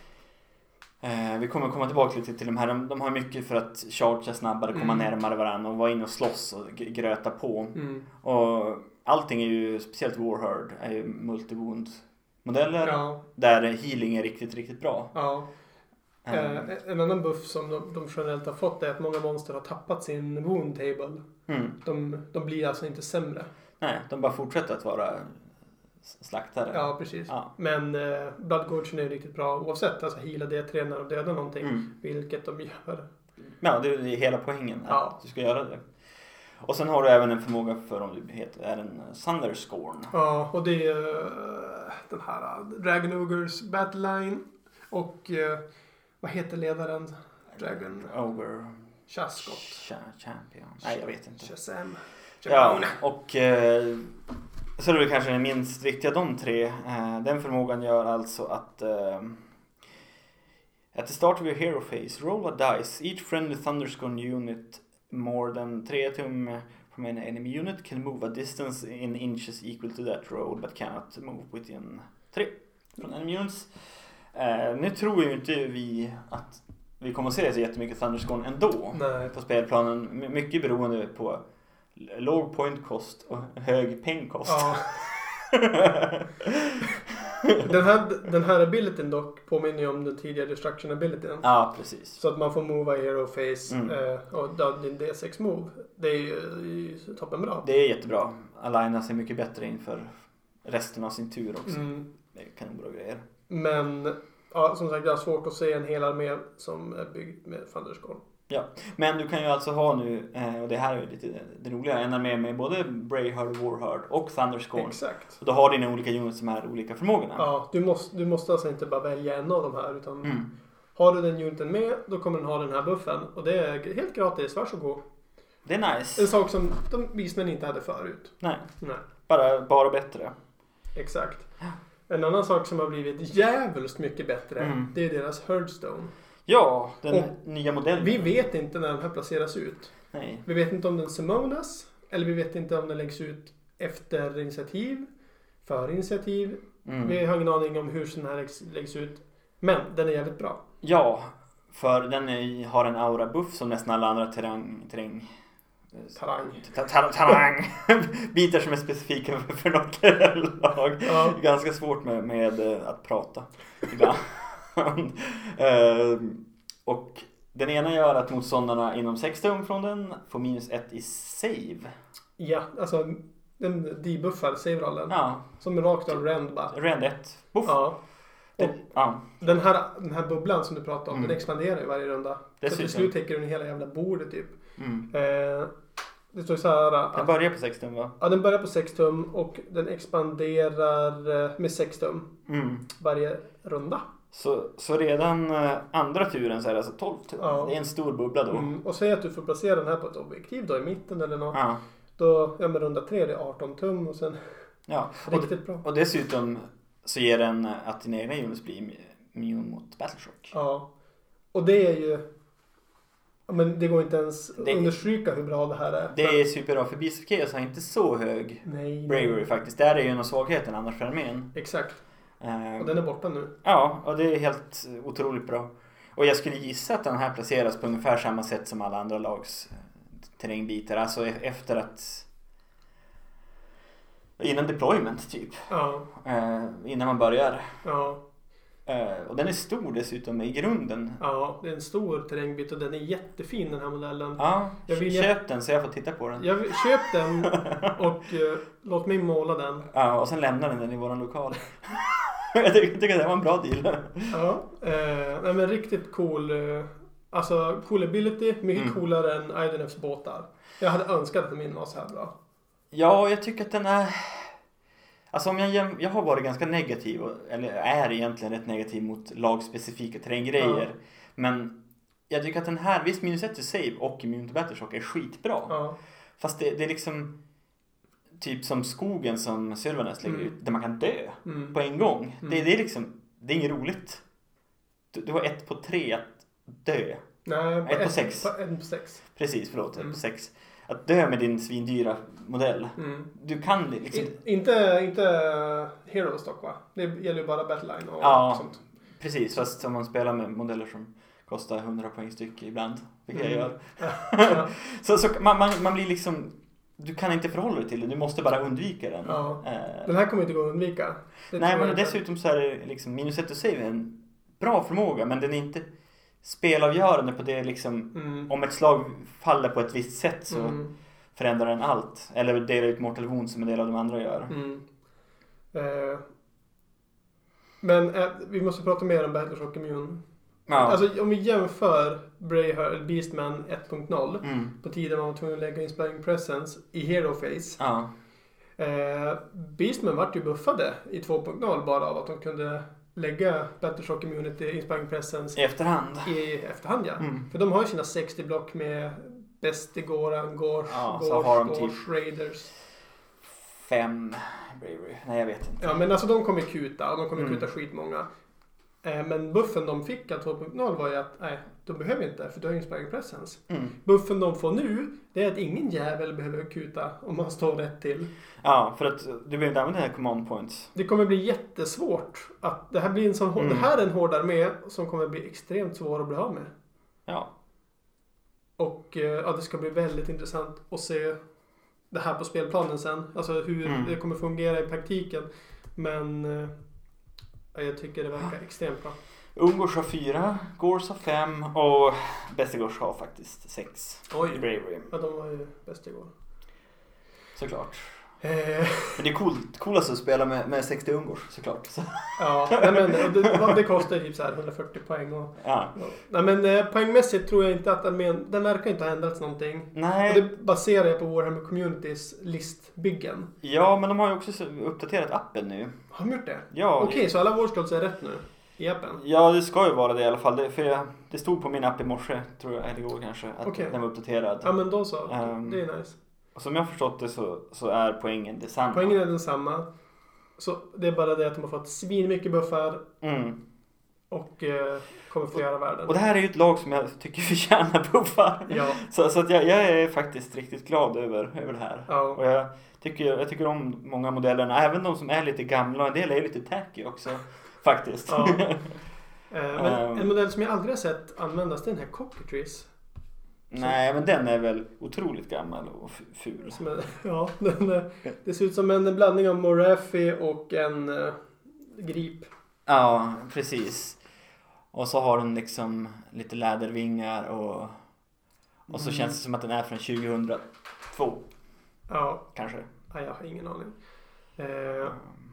Speaker 1: eh, vi kommer komma tillbaka lite till de här. De, de har mycket för att chargea snabbare, komma
Speaker 2: Mm.
Speaker 1: närmare varandra och vara inne och slåss och g- gröta på.
Speaker 2: Mm.
Speaker 1: Och allting är ju, speciellt Warherd, är ju multi-wound modeller
Speaker 2: Ja.
Speaker 1: där healing är riktigt, riktigt bra.
Speaker 2: Ja.
Speaker 1: Um,
Speaker 2: Eh, en annan buff som de, de generellt har fått är att många monster har tappat sin wound table.
Speaker 1: mm.
Speaker 2: De, de blir alltså inte sämre.
Speaker 1: Nej, de bara fortsätter att vara s- slaktare.
Speaker 2: Ja, precis.
Speaker 1: Ja.
Speaker 2: Men eh, Blood Gorge är riktigt bra oavsett. Alltså heala D tre när de dödar någonting.
Speaker 1: Mm.
Speaker 2: Vilket de gör.
Speaker 1: Ja, det är det är hela poängen att
Speaker 2: Ja.
Speaker 1: du ska göra det. Och sen har du även en förmåga för om du heter, är en Thunderscorn.
Speaker 2: Ja, och det är eh, den här uh, Dragon Ogres Battleline. Och eh, vad heter ledaren? Dragon
Speaker 1: Ogre
Speaker 2: Chascot.
Speaker 1: Cha- Champion. Nej, jag vet inte.
Speaker 2: Shazam.
Speaker 1: Ja, och eh, så är det kanske den minst viktiga de tre. Eh, den förmågan gör alltså att eh, at the start of your hero phase, roll a dice. Each friendly Thunderscorn unit more than tre tum from an enemy unit can move a distance in inches equal to that roll but cannot move within tre från enemy units. Eh, nu tror ju inte vi att vi kommer att se så jättemycket Thunderscorn ändå.
Speaker 2: Nej.
Speaker 1: På spelplanen. My- mycket beroende på l- låg point cost och hög peng cost.
Speaker 2: Ja. den, här, den här abilityn dock påminner ju om den tidigare destruction abilityn.
Speaker 1: Ja, precis.
Speaker 2: Så att man får mova i hero face
Speaker 1: Mm.
Speaker 2: eh, och då din D sex move. Det är ju, ju toppen bra.
Speaker 1: Det är jättebra. Aligna sig mycket bättre inför resten av sin tur också.
Speaker 2: Mm.
Speaker 1: Det är kanonbra grejer.
Speaker 2: Men ja, som sagt, jag har svårt att se en hel armé som är byggd med Thunderscorn.
Speaker 1: Men du kan ju alltså ha nu, eh, och det här är ju lite det roliga, en armé med både Brayherd, Warherd och Thunderscorn.
Speaker 2: Exakt.
Speaker 1: Och då har dina olika units som är olika förmågorna.
Speaker 2: Ja, du måste, du måste alltså inte bara välja en av de här utan
Speaker 1: Mm.
Speaker 2: har du den uniten med, då kommer den ha den här buffen. Och det är helt gratis, varsågod.
Speaker 1: Det är nice.
Speaker 2: En sak som de vismän inte hade förut.
Speaker 1: Nej,
Speaker 2: Nej,
Speaker 1: bara, bara bättre.
Speaker 2: exakt. En annan sak som har blivit jävligt mycket bättre,
Speaker 1: Mm.
Speaker 2: det är deras Heardstone.
Speaker 1: Ja, den
Speaker 2: Och
Speaker 1: nya modellen.
Speaker 2: Vi vet inte när den här placeras ut.
Speaker 1: Nej.
Speaker 2: Vi vet inte om den summonas, eller vi vet inte om den läggs ut efter initiativ, före initiativ.
Speaker 1: Mm.
Speaker 2: Vi har ingen aning om hur den här läggs, läggs ut. Men den är jävligt bra.
Speaker 1: Ja, för den är, har en aura buff som nästan alla andra terräng... terräng
Speaker 2: Tarang.
Speaker 1: ta- ta- Tarang! Bitar som är specifika för, för något lag.
Speaker 2: Ja.
Speaker 1: Ganska svårt med, med eh, att prata ibland. Ehm, och den ena gör att motståndarna inom sex tum från den får minus ett i save.
Speaker 2: Ja, alltså den debuffar save-rollen.
Speaker 1: Ja,
Speaker 2: Som är rakt av rend bara.
Speaker 1: rend ett. Buff.
Speaker 2: Ja.
Speaker 1: Det,
Speaker 2: Och
Speaker 1: ja,
Speaker 2: den här, den här bubblan som du pratade om,
Speaker 1: Mm.
Speaker 2: den expanderar ju varje runda. Så
Speaker 1: Dessutom.
Speaker 2: till slut täcker den hela jävla bordet typ.
Speaker 1: mm.
Speaker 2: Eh, det står så här
Speaker 1: Den
Speaker 2: att
Speaker 1: börjar på sex tum va?
Speaker 2: ja, den börjar på sex tum och den expanderar eh, med sex tum
Speaker 1: Mm.
Speaker 2: varje runda.
Speaker 1: Så, så redan eh, andra turen så är det alltså tolv tum.
Speaker 2: Ja.
Speaker 1: Det är en stor bubbla då.
Speaker 2: Mm. Och säg att du får placera den här på ett objektiv då i mitten eller något.
Speaker 1: Ja.
Speaker 2: Då, ja men runda tre det är arton tum och sen
Speaker 1: Ja. Och,
Speaker 2: riktigt bra.
Speaker 1: och dessutom så ger den att dina egna units blir immune mot battleshock.
Speaker 2: Ja. Och det är ju ja, men det går inte ens
Speaker 1: Det-
Speaker 2: understryka hur bra det här är.
Speaker 1: Det är superbra för Beast of Chaos har inte så hög
Speaker 2: Nej.
Speaker 1: bravery faktiskt. Där är ju en av svagheten annars för armén.
Speaker 2: Exakt.
Speaker 1: Eh,
Speaker 2: Och den är borta nu.
Speaker 1: Ja, och det är helt otroligt bra. Och jag skulle gissa att den här placeras på ungefär samma sätt som alla andra lags eh, terrängbitar. Alltså e- efter att... Innan deployment typ.
Speaker 2: Ja.
Speaker 1: Eh, innan man börjar.
Speaker 2: Ja.
Speaker 1: Eh, och den är stor dessutom i grunden.
Speaker 2: Ja, det är en stor terrängbit och den är jättefin den här modellen.
Speaker 1: Ja,
Speaker 2: Jag vill-
Speaker 1: köp den så jag får titta på den.
Speaker 2: Jag vill- köp den och eh, låt mig måla den.
Speaker 1: Ja, och sen lämnar den den i våran lokal. jag tycker, tycker att det var en bra deal.
Speaker 2: Ja, eh, nej, men riktigt cool eh, Alltså cool ability, mycket
Speaker 1: Mm.
Speaker 2: coolare än Idonefs båtar. Jag hade önskat att min var så här bra.
Speaker 1: Ja, jag tycker att den är... Alltså om jag, jäm... jag har varit ganska negativ, och- eller är egentligen rätt negativ mot lagspecifika terränggrejer.
Speaker 2: Ja.
Speaker 1: Men jag tycker att den här, visst minus ett to save och immune to battleshock är skitbra.
Speaker 2: Ja.
Speaker 1: Fast det, det är liksom typ som skogen som Sylvanas lägger
Speaker 2: Mm.
Speaker 1: ut, där man kan dö
Speaker 2: Mm.
Speaker 1: på en gång.
Speaker 2: Mm.
Speaker 1: Det, det är liksom, det är inget roligt. Du, du har ett på tre att dö.
Speaker 2: Nej,
Speaker 1: Ett på sex.
Speaker 2: På ett på sex.
Speaker 1: Precis, förlåt,
Speaker 2: Mm.
Speaker 1: ett på sex. Att dö med din svindyra modell.
Speaker 2: Mm.
Speaker 1: Du kan liksom...
Speaker 2: In, inte, inte Hero Stock va? Det gäller ju bara Battleline och
Speaker 1: Ja.
Speaker 2: sånt.
Speaker 1: Precis, fast om man spelar med modeller som kostar hundra poäng styck ibland, vilket jag
Speaker 2: Mm.
Speaker 1: gör.
Speaker 2: Ja.
Speaker 1: så så man, man, man blir liksom... Du kan inte förhålla dig till det, du måste bara undvika den.
Speaker 2: Ja.
Speaker 1: Eh,
Speaker 2: Den här kommer inte gå att undvika. Det
Speaker 1: nej,
Speaker 2: tror
Speaker 1: men
Speaker 2: jag inte.
Speaker 1: dessutom så är det liksom minus ett to save är en bra förmåga, men den är inte spelavgörande på det liksom...
Speaker 2: Mm.
Speaker 1: Om ett slag faller på ett visst sätt så
Speaker 2: Mm.
Speaker 1: förändrar den allt. Eller delar ut Mortal Wound som en del av de andra gör.
Speaker 2: Mm. Eh. Men eh, vi måste prata mer om Battleshock Immune.
Speaker 1: Ja.
Speaker 2: Alltså om vi jämför Braveheart Beastman ett punkt noll
Speaker 1: mm.
Speaker 2: på tiden man var tvungen att lägga Inspiring Presence i Hero Phase.
Speaker 1: Ja.
Speaker 2: Eh, Beastman vart ju buffade i två punkt noll bara av att de kunde lägga Battleshock Immunity Inspiring Presence
Speaker 1: I efterhand.
Speaker 2: i efterhand, ja.
Speaker 1: Mm.
Speaker 2: För de har ju sina sextio block med Bestigåran, Gors,
Speaker 1: Ja, så
Speaker 2: Gors,
Speaker 1: har de
Speaker 2: Gors,
Speaker 1: typ-
Speaker 2: Raiders.
Speaker 1: Fem Bravery. Nej, jag vet inte.
Speaker 2: Ja, men alltså de kommer kuta och de kommer
Speaker 1: Mm.
Speaker 2: kuta skitmånga. Eh, men buffen de fick av två punkt noll var ju att nej, de behöver inte för du har Inspiring Presence.
Speaker 1: Mm.
Speaker 2: Buffen de får nu, det är att ingen jävel behöver kuta om man står rätt till.
Speaker 1: Ja, för att du behöver inte använda dina command points.
Speaker 2: Det kommer bli jättesvårt. Att det här blir en sån hår-
Speaker 1: Mm.
Speaker 2: Det här är en hård armé som kommer bli extremt svår att bli av med.
Speaker 1: Ja.
Speaker 2: Och eh, ja, det ska bli väldigt intressant att se det här på spelplanen sen. Alltså hur
Speaker 1: Mm.
Speaker 2: det kommer fungera i praktiken. Men eh, ja, jag tycker det verkar extremt bra.
Speaker 1: Ungors har fyra, Gors har fem och Bestigors har faktiskt sex.
Speaker 2: Oj.
Speaker 1: I Bravery.
Speaker 2: Ja, de var ju bäst igår.
Speaker 1: Såklart.
Speaker 2: Eh,
Speaker 1: Men det är coolt, coolast att spela med, med sextio Ungors, såklart. Så,
Speaker 2: ja, nej, men det, det kostar typ så här hundrafyrtio poäng. Och,
Speaker 1: ja.
Speaker 2: ja. Nej, men eh, poängmässigt tror jag inte att armén, den verkar inte ha ändrats någonting. Och
Speaker 1: Nej,
Speaker 2: det baserar jag på Warhammer Communities listbyggen.
Speaker 1: ja, men de har ju också så- uppdaterat appen nu.
Speaker 2: Har de gjort det?
Speaker 1: Ja,
Speaker 2: Okej, så alla Warscrolls är rätt nu? I appen?
Speaker 1: ja, det ska ju vara det i alla fall. Det, för jag, det stod på min app i morse, tror jag, eller igår kanske, att
Speaker 2: Okej.
Speaker 1: den var uppdaterad.
Speaker 2: Ja, men då så.
Speaker 1: Ehm.
Speaker 2: Det är nice.
Speaker 1: Och som jag har förstått det så, så är poängen detsamma.
Speaker 2: Poängen är densamma. Så det är bara det att de har fått svin mycket buffar
Speaker 1: Mm.
Speaker 2: och eh, kommer få göra världen.
Speaker 1: Och det här är ju ett lag som jag tycker förtjänar buffar.
Speaker 2: Ja,
Speaker 1: Så, så att jag, jag är faktiskt riktigt glad över, över det här.
Speaker 2: ja.
Speaker 1: Och jag tycker, jag tycker om många modellerna, även de som är lite gamla, och en del är lite tacky också, faktiskt.
Speaker 2: Ja. Eh, men
Speaker 1: Ehm.
Speaker 2: en modell som jag aldrig har sett användas det är den här Cockatrice.
Speaker 1: Nej, men den är väl otroligt gammal och f- ful.
Speaker 2: Som är, ja, den, är- det ser ut som en blandning av Morathi och en uh, Grip.
Speaker 1: Ja, precis. Och så har den liksom lite lädervingar och, och så
Speaker 2: Mm.
Speaker 1: känns det som att den är från tjugohundratvå,
Speaker 2: Ja,
Speaker 1: kanske.
Speaker 2: nej, jag har ingen aning. Eh,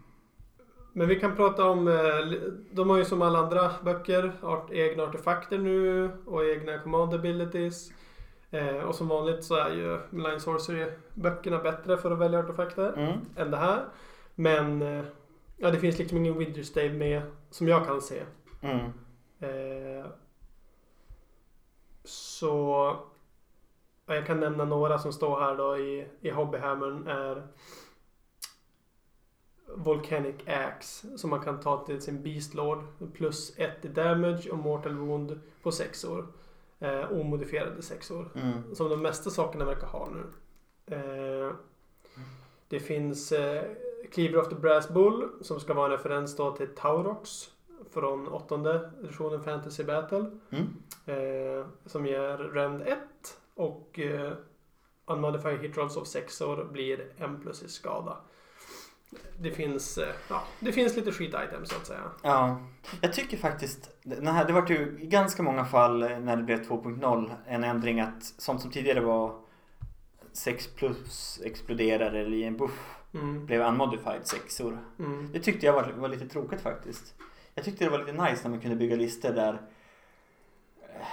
Speaker 2: men vi kan prata om, eh, de har ju som alla andra böcker art, egna artefakter nu och egna command abilities. Eh, och som vanligt så är ju Line Sorcery-böckerna bättre för att välja artefakter
Speaker 1: Mm.
Speaker 2: än det här. Men eh, ja, det finns liksom ingen Winterstave med som jag kan se.
Speaker 1: Mm.
Speaker 2: Eh, så ja, jag kan nämna några som står här då i, i Hobbyhammern är Volcanic Axe som man kan ta till sin Beastlord plus ett i damage och Mortal Wound på sex år. Eh, omodifierade sex år.
Speaker 1: Mm.
Speaker 2: Som de mesta sakerna verkar ha nu. Eh, det finns eh, Cleaver of the Brass Bull som ska vara en referens då till Taurox från åttonde editionen Fantasy Battle.
Speaker 1: Mm.
Speaker 2: Eh, som ger Rend ett och eh, Unmodified Hit Rolls of sex år blir en plus i skada. Det finns, eh, ja, det finns lite skit-items så att säga.
Speaker 1: Ja, jag tycker faktiskt, den här, det var ju i ganska många fall när det blev två punkt noll en ändring att sånt som tidigare var sex plus exploderar eller i en buff
Speaker 2: Mm.
Speaker 1: blev unmodified sexor.
Speaker 2: Mm.
Speaker 1: Det tyckte jag var, var lite tråkigt faktiskt. Jag tyckte det var lite nice när man kunde bygga listor där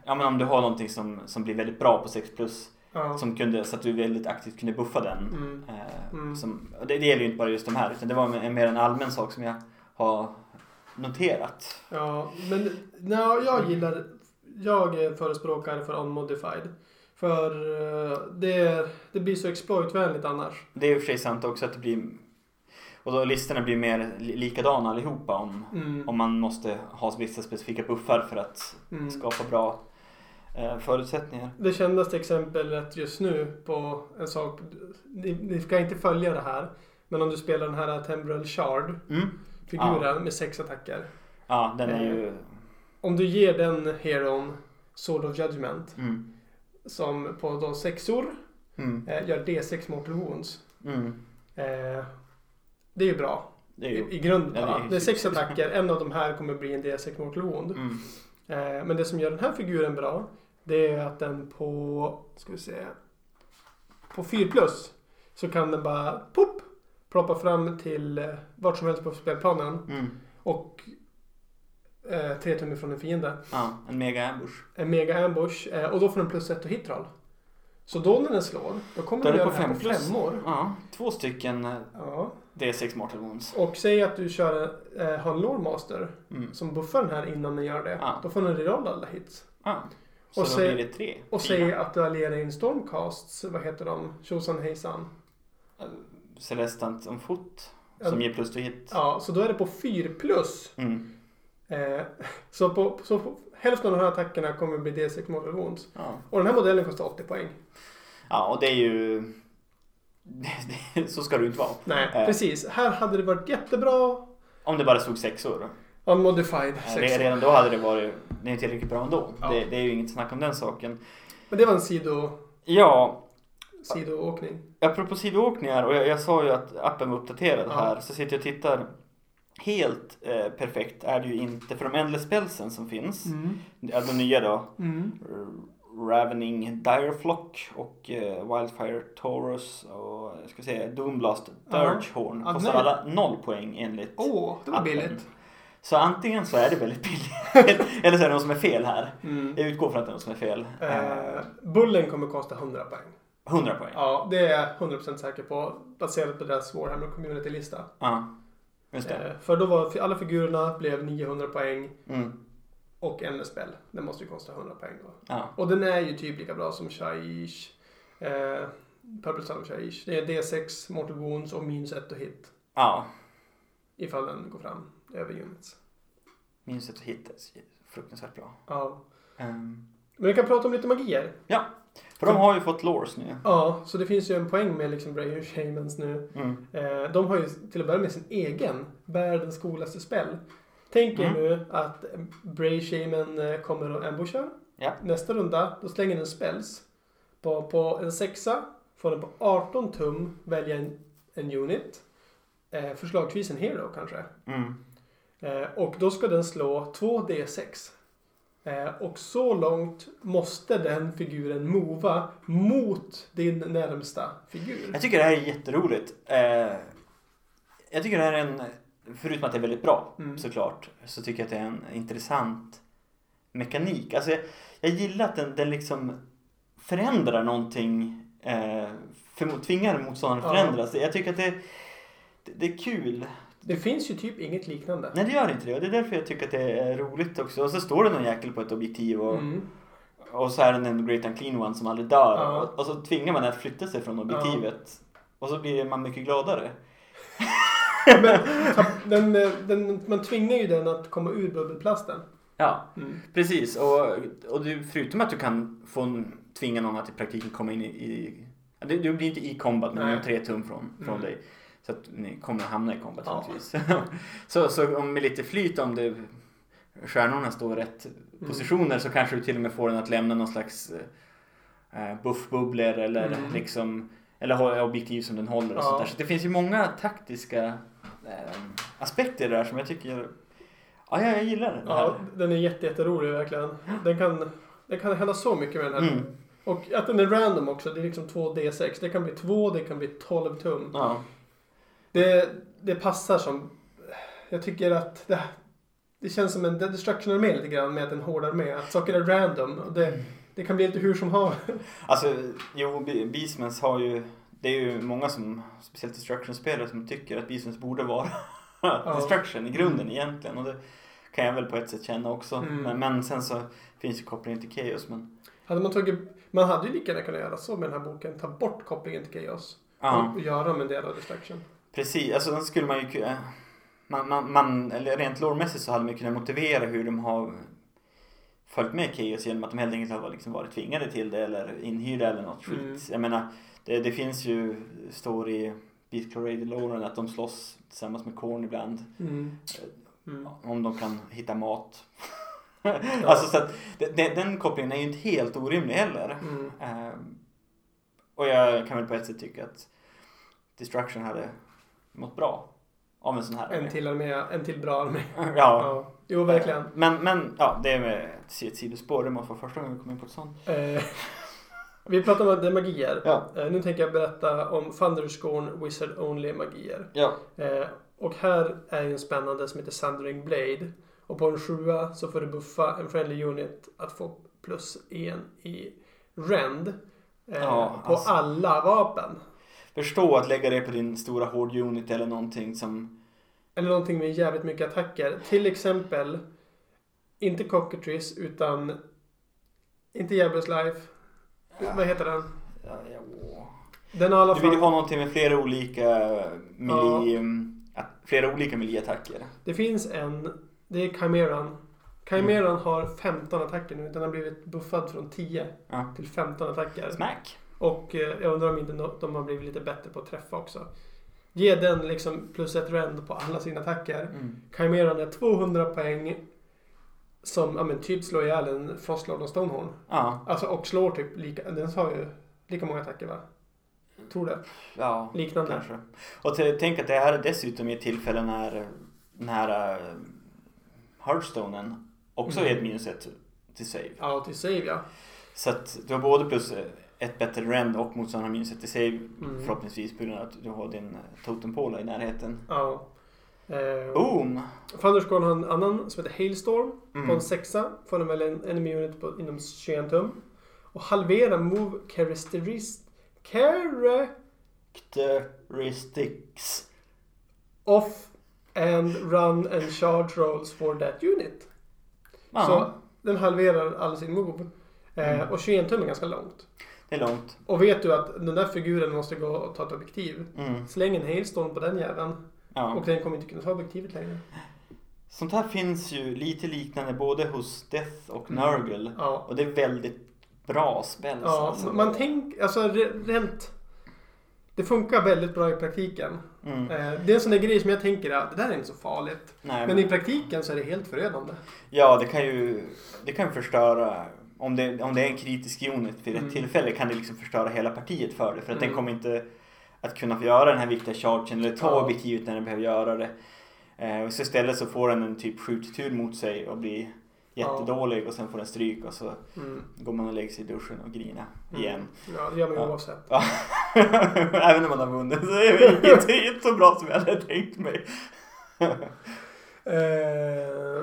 Speaker 1: ja, men om du har någonting som, som blir väldigt bra på sex plus.
Speaker 2: Ja.
Speaker 1: Som kunde, så att du väldigt aktivt kunde buffa den.
Speaker 2: Mm.
Speaker 1: Eh,
Speaker 2: Mm.
Speaker 1: Som, det, det gäller ju inte bara just de här, utan det var en, mer en allmän sak som jag har noterat.
Speaker 2: Ja, men no, jag gillar, jag är förespråkare för unmodified. För uh, det, det blir så exploitvänligt annars.
Speaker 1: Det är ju för sig sant också att det blir, och då listorna blir mer likadana allihopa om,
Speaker 2: Mm.
Speaker 1: om man måste ha vissa specifika buffar för att
Speaker 2: Mm.
Speaker 1: skapa bra eh, förutsättningar.
Speaker 2: Det kändaste exemplet just nu på en sak, ni, ni ska inte följa det här, men om du spelar den här Temporal Shard
Speaker 1: Mm.
Speaker 2: figuren
Speaker 1: Ja.
Speaker 2: med sex attacker.
Speaker 1: Ja, den är ju...
Speaker 2: Om du ger den heron Sword of Judgment
Speaker 1: Mm.
Speaker 2: som på de sexor
Speaker 1: Mm.
Speaker 2: eh, gör D sex mortal wounds.
Speaker 1: Mm.
Speaker 2: Eh, det är ju bra.
Speaker 1: Det är ju...
Speaker 2: I, i grunden.
Speaker 1: Ja, det är
Speaker 2: Ja,
Speaker 1: ju
Speaker 2: det är sex
Speaker 1: super.
Speaker 2: attacker. En av de här kommer bli en D sex mortal wound.
Speaker 1: Mm.
Speaker 2: Eh, men det som gör den här figuren bra, det är att den på, ska vi se, på fyra plus så kan den bara pop, ploppa fram till eh, vart som helst på spelplanen
Speaker 1: Mm.
Speaker 2: och eh, tre tum ifrån en fiende.
Speaker 1: Ja, en mega ambush.
Speaker 2: En mega ambush eh, och då får den plus ett och hitroll. Så då när den slår, då kommer
Speaker 1: Då är
Speaker 2: den
Speaker 1: det
Speaker 2: göra
Speaker 1: på
Speaker 2: det här
Speaker 1: fem
Speaker 2: på
Speaker 1: plus.
Speaker 2: femmor.
Speaker 1: Ja, två stycken eh,
Speaker 2: Ja.
Speaker 1: D sex mortal wounds.
Speaker 2: Och säg att du kör, eh, har en lore master
Speaker 1: Mm.
Speaker 2: som buffar den här innan den gör det.
Speaker 1: Ja.
Speaker 2: Då får den rerolla alla hits.
Speaker 1: Ja. Så
Speaker 2: Och
Speaker 1: då
Speaker 2: se-
Speaker 1: blir det tre.
Speaker 2: Och
Speaker 1: fyra.
Speaker 2: säg att du allierar in stormcasts, vad heter de? Tjosan hejsan.
Speaker 1: Celestant om fot.
Speaker 2: Ja.
Speaker 1: Som ger plus to hit.
Speaker 2: Ja, så då är det på fyra plus.
Speaker 1: Mm.
Speaker 2: Eh, så, på, så på hälften av de här attackerna kommer bli D sex mortal wounds.
Speaker 1: Ja.
Speaker 2: Och den här modellen kostar åttio poäng.
Speaker 1: Ja, och det är ju... Så ska det ju inte vara.
Speaker 2: Nej,
Speaker 1: Eh.
Speaker 2: precis. Här hade det varit jättebra.
Speaker 1: Om det bara stod sexor.
Speaker 2: Unmodified
Speaker 1: Eh,
Speaker 2: sex.
Speaker 1: Redan då hade det varit... Det är tillräckligt bra ändå.
Speaker 2: Ja.
Speaker 1: Det, det är ju inget snack om den saken.
Speaker 2: Men det var en sido,
Speaker 1: Ja,
Speaker 2: sidoåkning.
Speaker 1: apropå sidoåkningar. Och jag, jag sa ju att appen var uppdaterad
Speaker 2: Ja.
Speaker 1: här. Så sitter jag och tittar. Helt eh, perfekt är det ju inte. För de endless spelsen som finns.
Speaker 2: Mm.
Speaker 1: Ja, de nya då.
Speaker 2: Mm.
Speaker 1: Ravening Direflock och eh, Wildfire Taurus och jag ska säga Doomblast Dirgehorn
Speaker 2: Ja,
Speaker 1: kostar
Speaker 2: nej.
Speaker 1: alla noll poäng enligt
Speaker 2: Åh, oh, det var
Speaker 1: appen.
Speaker 2: billigt.
Speaker 1: Så antingen så är det väldigt billigt eller så är det något som är fel här.
Speaker 2: Mm.
Speaker 1: Jag utgår från att det är något som är fel.
Speaker 2: Eh, bullen kommer kosta hundra poäng.
Speaker 1: hundra poäng.
Speaker 2: Ja, det är jag hundra procent säker på. Baserat på deras Warhammer Community-lista.
Speaker 1: Ja, just det.
Speaker 2: Eh, för då var alla figurerna blev niohundra poäng.
Speaker 1: Mm.
Speaker 2: Och en spel. Den måste ju kosta hundra poäng då.
Speaker 1: Ja.
Speaker 2: Och den är ju typ lika bra som Shaiish. Eh, Purple Sun of Shaiish. Det är D sex mortal wounds och minus ett och hit.
Speaker 1: Ja,
Speaker 2: Ifall den går fram över units.
Speaker 1: minus ett hit är fruktansvärt bra.
Speaker 2: Ja.
Speaker 1: Um,
Speaker 2: Men vi kan prata om lite magier.
Speaker 1: ja, för de har ju fått lores nu.
Speaker 2: Ja, så det finns ju en poäng med liksom Brayer Shamans nu.
Speaker 1: Mm.
Speaker 2: Eh, de har ju till att börja med sin egen världens coolaste spel. Tänk er
Speaker 1: Mm.
Speaker 2: nu att Bray Shaman eh, kommer och ambushar.
Speaker 1: Ja.
Speaker 2: Nästa runda, då slänger den spells. På, på en sexa får den på arton tum välja en, en unit. Eh, förslagsvis en hero kanske.
Speaker 1: Mm.
Speaker 2: Eh, och då ska den slå två D sex. Eh, och så långt måste den figuren mova mot din närmsta figur.
Speaker 1: Jag tycker det här är jätteroligt. Eh, jag tycker det här är en, förutom att det är väldigt bra
Speaker 2: Mm.
Speaker 1: såklart, så tycker jag att det är en intressant mekanik. Alltså jag, jag gillar att den, den liksom förändrar någonting, eh, för, tvingar motståndaren att
Speaker 2: Ja.
Speaker 1: förändras. Jag tycker att det, det, det är kul.
Speaker 2: Det finns ju typ inget liknande.
Speaker 1: Nej, det gör inte det. Och det är därför jag tycker att det är roligt också. Och så står det någon jäkel på ett objektiv och,
Speaker 2: Mm.
Speaker 1: och så är det en Great Unclean One som aldrig dör.
Speaker 2: Ja.
Speaker 1: Och, och så tvingar man den att flytta sig från objektivet. Och så blir man mycket gladare.
Speaker 2: Men den, den, man tvingar ju den att komma ur bubbelplasten.
Speaker 1: Ja,
Speaker 2: Mm.
Speaker 1: precis. Och, och du, förutom att du kan få en, tvinga någon att i praktiken komma in i... i du, du blir inte i combat, men
Speaker 2: Nej.
Speaker 1: du är tre tum från, från
Speaker 2: Mm.
Speaker 1: dig. Så att ni kommer hamna i combat
Speaker 2: Ja.
Speaker 1: troligtvis. så, så om med lite flyt, om det, stjärnorna står i rätt positioner, så kanske du till och med får den att lämna någon slags eh, buffbubblor eller
Speaker 2: Mm.
Speaker 1: liksom... Eller ha objektiv som den håller och
Speaker 2: Ja.
Speaker 1: sånt där. Så det finns ju många taktiska eh, aspekter där som jag tycker... Ja, jag gillar den
Speaker 2: Ja,
Speaker 1: här.
Speaker 2: den är jätte, jätterolig verkligen. Den kan, det kan hända så mycket med den här.
Speaker 1: Mm.
Speaker 2: Och att den är random också. Det är liksom två D sex. Det kan bli två, det kan bli tolv tum.
Speaker 1: Ja.
Speaker 2: Det, det passar som... Jag tycker att det, det känns som en destruction-armé lite grann med att den hårdar med. Att saker är random. Och det, mm. det kan bli lite hur som har.
Speaker 1: Alltså, jo, Beastmans har ju... Det är ju många som, speciellt destruction-spelare, som tycker att Beastmans borde vara ja. destruction i grunden mm. egentligen. Och det kan jag väl på ett sätt känna också. Mm. Men, men sen så finns ju kopplingen till Chaos. Men...
Speaker 2: Hade man, tagit, man hade ju lika gärna kunnat göra så med den här boken. Ta bort kopplingen till Chaos. Ja. Och göra med en del av destruction.
Speaker 1: Precis, alltså den skulle man ju... Man, man, man, eller rent lore-mässigt så hade man kunnat motivera hur de har följt med Chaos genom att de helt enkelt har liksom varit tvingade till det eller inhyrda eller något skit. Mm. Jag menar, det, det finns ju står i Beastclaw-Loren att de slåss tillsammans med Korn ibland. Mm. Mm. Om de kan hitta mat. Ja. Alltså så att det, det, den kopplingen är ju inte helt orimlig heller. Mm. Uh, och jag kan väl på ett sätt tycka att Destruction hade mått bra av en sån här
Speaker 2: en till armé, en till bra armé.
Speaker 1: Ja.
Speaker 2: Ja. Jo, verkligen.
Speaker 1: Men, men ja, det är med ett sidospår. Det måste vara första gången vi kommer in på ett sånt.
Speaker 2: Eh, vi pratar om det magier. Ja. Eh, nu tänker jag berätta om Thunderscorn Wizard Only magier.
Speaker 1: Ja.
Speaker 2: Eh, och här är en spännande som heter Sundering Blade. Och på en sjua så får du buffa en friendly unit att få plus en i rend. Eh, ja, på alltså. Alla vapen.
Speaker 1: Förstå att lägga det på din stora hård unit eller någonting som...
Speaker 2: Eller någonting med jävligt mycket attacker. Till exempel, inte Cockatrice utan... Inte Diablo's Life. Ja. Vad heter den?
Speaker 1: Ja, ja.
Speaker 2: Den alla
Speaker 1: du vill fall... ha någonting med flera olika melee... Ja. Flera olika melee-attacker.
Speaker 2: Det finns en... Det är Chimeran. Chimeran mm. har femton attacker nu. Den har blivit buffad från tio ja. till femton attacker.
Speaker 1: Smack!
Speaker 2: Och eh, jag undrar om inte de har blivit lite bättre på att träffa också. Ge den liksom plus ett rend på alla sina attacker. Mm. Chimeran är tvåhundra poäng. Som ja, men, typ slår ihjäl en Frostlord och Stonehorn.
Speaker 1: Ja.
Speaker 2: Alltså, och slår typ lika... Den har ju lika många attacker, va? Tror det.
Speaker 1: Ja,
Speaker 2: liknande.
Speaker 1: Kanske. Och t- tänk att det här är dessutom i ett tillfälle när... när uh, Hearthstonen också mm. är ett minus ett till save.
Speaker 2: Ja, till save, ja.
Speaker 1: Så att du har både plus ett bättre rend och motståndare minus ett till save mm. förhoppningsvis på grund av att du har din totempåla i närheten.
Speaker 2: Ja.
Speaker 1: Eh, Boom!
Speaker 2: Thunderscorn har en annan som heter Hailstorm mm. på en sexa. Får den väl en enemy unit på, inom tjugoen tum. Och halvera move characteristics characteristics off and run and charge rolls for that unit. Aha. Så den halverar all sin move. Mm. Eh, och tjugoen tum är ganska långt.
Speaker 1: Det är långt.
Speaker 2: Och vet du att den där figuren måste gå och ta ett objektiv.
Speaker 1: Mm.
Speaker 2: Släng en hailstorm på den jäveln.
Speaker 1: Ja.
Speaker 2: Och den kommer inte kunna ta objektivet längre.
Speaker 1: Sånt här finns ju lite liknande både hos Death och Nurgle.
Speaker 2: Mm. Ja.
Speaker 1: Och det är väldigt bra spel.
Speaker 2: Ja,
Speaker 1: alltså.
Speaker 2: man tänker, alltså rent... Det funkar väldigt bra i praktiken.
Speaker 1: Mm.
Speaker 2: Eh, det är en sån där grej som jag tänker att det där är inte så farligt.
Speaker 1: Nej,
Speaker 2: men, men i praktiken så är det helt förödande.
Speaker 1: Ja, det kan ju det kan förstöra... Om det, om det är en kritisk unit för ett mm. tillfälle kan det liksom förstöra hela partiet för det. För att mm. den kommer inte att kunna få göra den här viktiga chargen eller ta ja. objektivet när den behöver göra det. Eh, och så istället så får den en typ skjuttur mot sig och blir jättedålig ja. och sen får den stryk och så
Speaker 2: mm.
Speaker 1: går man och lägger sig i duschen och grina mm. igen.
Speaker 2: Ja, det gör man ju ja. oavsett.
Speaker 1: Ja. Även när man har vunnit så är det inte, inte så bra som jag hade tänkt mig.
Speaker 2: eh,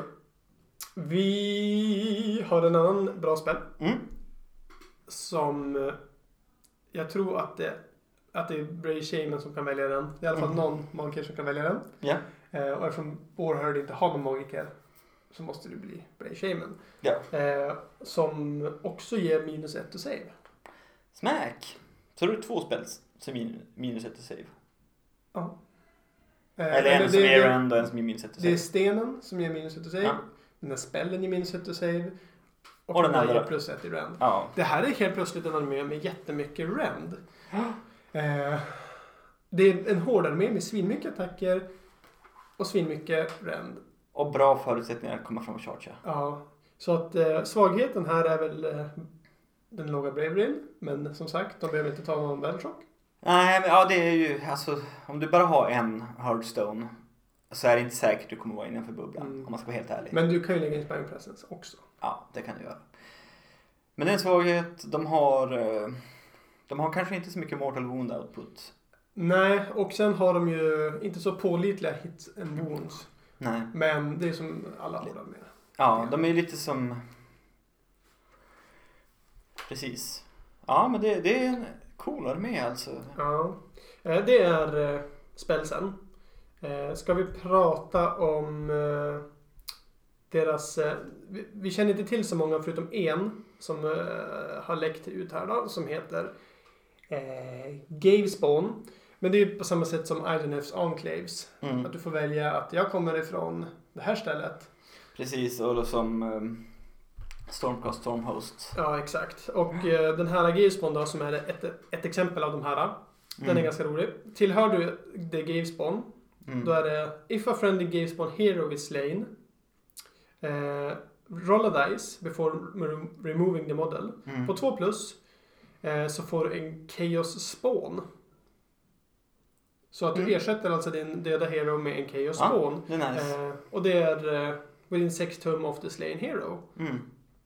Speaker 2: vi har en annan bra spel.
Speaker 1: Mm.
Speaker 2: Som jag tror att det, att det är Bray Shaman som kan välja den. Det är i alla fall mm. någon magiker som kan välja den.
Speaker 1: Yeah.
Speaker 2: Eh, och eftersom Warherd inte har någon magiker så måste du bli Bray Shaman.
Speaker 1: Ja.
Speaker 2: Eh, som också ger minus ett to save.
Speaker 1: Smack! Så har du två spel som minus ett to save.
Speaker 2: Ja.
Speaker 1: Eh, eller en det, som ger en och en som ger minus ett to save.
Speaker 2: Det är stenen som ger minus ett to save. Ja. Den här spellen ger minus ett to save. Och,
Speaker 1: och den
Speaker 2: här
Speaker 1: andra
Speaker 2: ger plus ett i rend.
Speaker 1: Ja.
Speaker 2: Det här är helt plötsligt en armé med jättemycket rend. eh, det är en hård armé med svinmycket attacker och svinmycket rend.
Speaker 1: Och bra förutsättningar att komma fram och charge.
Speaker 2: Ja, så att eh, svagheten här är väl eh, den låga braveryn. Men som sagt, de behöver inte ta någon battleshock.
Speaker 1: Nej, men ja det är ju, alltså om du bara har en Hearthstone så är det inte säkert att du kommer vara innanför bubblan, mm. om man ska vara helt ärlig.
Speaker 2: Men du kan ju lägga in Inspiring Presence också.
Speaker 1: Ja, det kan du göra. Men det är en svaghet, de har, de har kanske inte så mycket Mortal Wound output.
Speaker 2: Nej, och sen har de ju inte så pålitliga hits and wounds.
Speaker 1: Nej.
Speaker 2: Men det är som alla hårdar med.
Speaker 1: Ja, de är ju lite som... Precis. Ja, men det, det är en cool armé alltså.
Speaker 2: Ja, eh, det är eh, spelsen. Eh, ska vi prata om eh, deras... Eh, vi, vi känner inte till så många förutom en som eh, har läckt ut här då, som heter eh, Gavespawn. Men det är på samma sätt som Idoneths Enclaves.
Speaker 1: Mm.
Speaker 2: Att du får välja att jag kommer ifrån det här stället.
Speaker 1: Precis, och som um, Stormcast Stormhost.
Speaker 2: Ja, exakt. Och eh, den här Gavespawn då, som är ett, ett exempel av de här. Den
Speaker 1: Mm.
Speaker 2: är ganska rolig. Tillhör du The Gavespawn,
Speaker 1: Mm.
Speaker 2: då är det if a friendly Gavespawn hero is slain, eh, roll a dice before re- removing the model.
Speaker 1: Mm.
Speaker 2: På två plus eh, så får du en Chaos Spawn. Så att du
Speaker 1: Mm.
Speaker 2: ersätter alltså din döda hero med en Chaos
Speaker 1: Ja,
Speaker 2: Spawn.
Speaker 1: det är nice.
Speaker 2: Eh, och det är eh, within sex tum of the slain hero.
Speaker 1: Mm.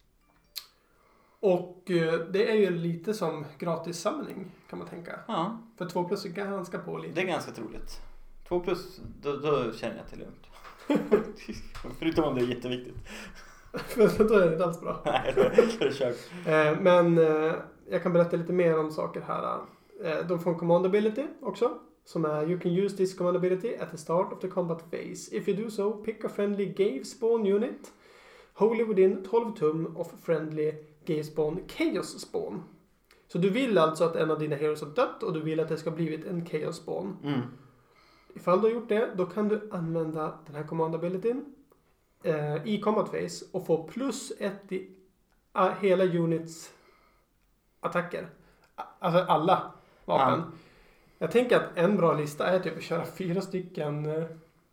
Speaker 2: Och eh, det är ju lite som gratis samling kan man tänka.
Speaker 1: Ja,
Speaker 2: För två plus är ganska pålitligt.
Speaker 1: det är ganska troligt. Två plus, då, då känner jag att det är lugnt. Förutom om det är jätteviktigt.
Speaker 2: För då är det inte alls bra.
Speaker 1: Nej, då är det kört.
Speaker 2: Eh, men eh, jag kan berätta lite mer om saker här. Eh, de får en command ability också. Som är you can use this command ability at the start of the combat phase. If you do so, pick a friendly Gavespawn unit wholly within tolv tum of friendly Gavespawn Chaos Spawn. Så du vill alltså att en av dina heroes har dött och du vill att det ska blivit en Chaos Spawn.
Speaker 1: Mm.
Speaker 2: Ifall du har gjort det, då kan du använda den här command abilityn eh, i combat phase och få plus ett i uh, hela units attacker. A- Alltså alla vapen.
Speaker 1: Ja.
Speaker 2: Jag tänker att en bra lista är typ att köra fyra stycken eh,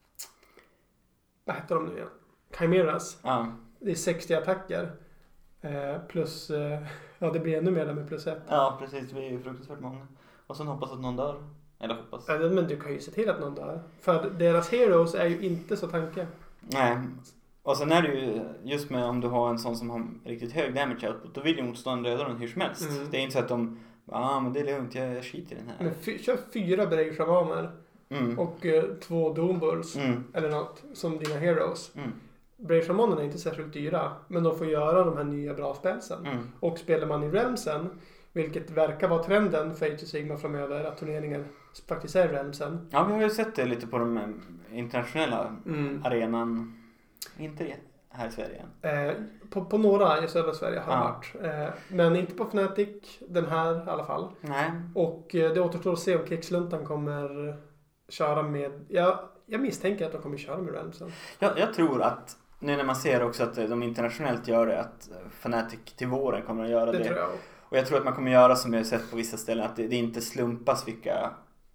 Speaker 2: vad heter de nu igen? Chimeras.
Speaker 1: Ja.
Speaker 2: Det är sextio attacker. Eh, plus, eh, ja det blir ännu mer där med plus ett.
Speaker 1: ja, precis. Vi är ju fruktansvärt många. Och sen hoppas att någon dör. Eller hoppas.
Speaker 2: Eh, men du kan ju se till att någon dör. För deras heroes är ju inte så tanke.
Speaker 1: Nej. Och sen är det ju just med om du har en sån som har riktigt hög damage output, då vill ju motståndaren döda den hur som helst.
Speaker 2: Mm.
Speaker 1: Det är inte så att de, ja ah, men det är lugnt, jag, jag skiter i den här.
Speaker 2: Men fy, kör fyra Brave Shamaner
Speaker 1: Mm.
Speaker 2: och eh, två Doombulls
Speaker 1: Mm.
Speaker 2: eller något som dina heroes.
Speaker 1: Mm.
Speaker 2: Brave Shamanerna är inte särskilt dyra, men de får göra de här nya bra spelsen.
Speaker 1: Mm.
Speaker 2: Och spelar man i Realmsen, vilket verkar vara trenden för Age of Sigmar framöver, att turneringar faktiskt är Realmsen.
Speaker 1: Ja, vi har ju sett det lite på de eh, internationella
Speaker 2: Mm.
Speaker 1: arenan. Inte det här i Sverige än.
Speaker 2: Eh, på, på några i södra Sverige har det
Speaker 1: Ja.
Speaker 2: varit. Eh, men inte på Fnatic, den här i alla fall.
Speaker 1: Nej.
Speaker 2: Och eh, det återstår att se om Krigsluntan kommer köra med... Ja, jag misstänker att de kommer köra med Realmsen.
Speaker 1: Jag, jag tror att, nu när man ser också att de internationellt gör det, att Fnatic till våren kommer att göra
Speaker 2: Det
Speaker 1: det.
Speaker 2: tror jag.
Speaker 1: Och jag tror att man kommer göra som jag har sett på vissa ställen, att det, det inte slumpas vilka...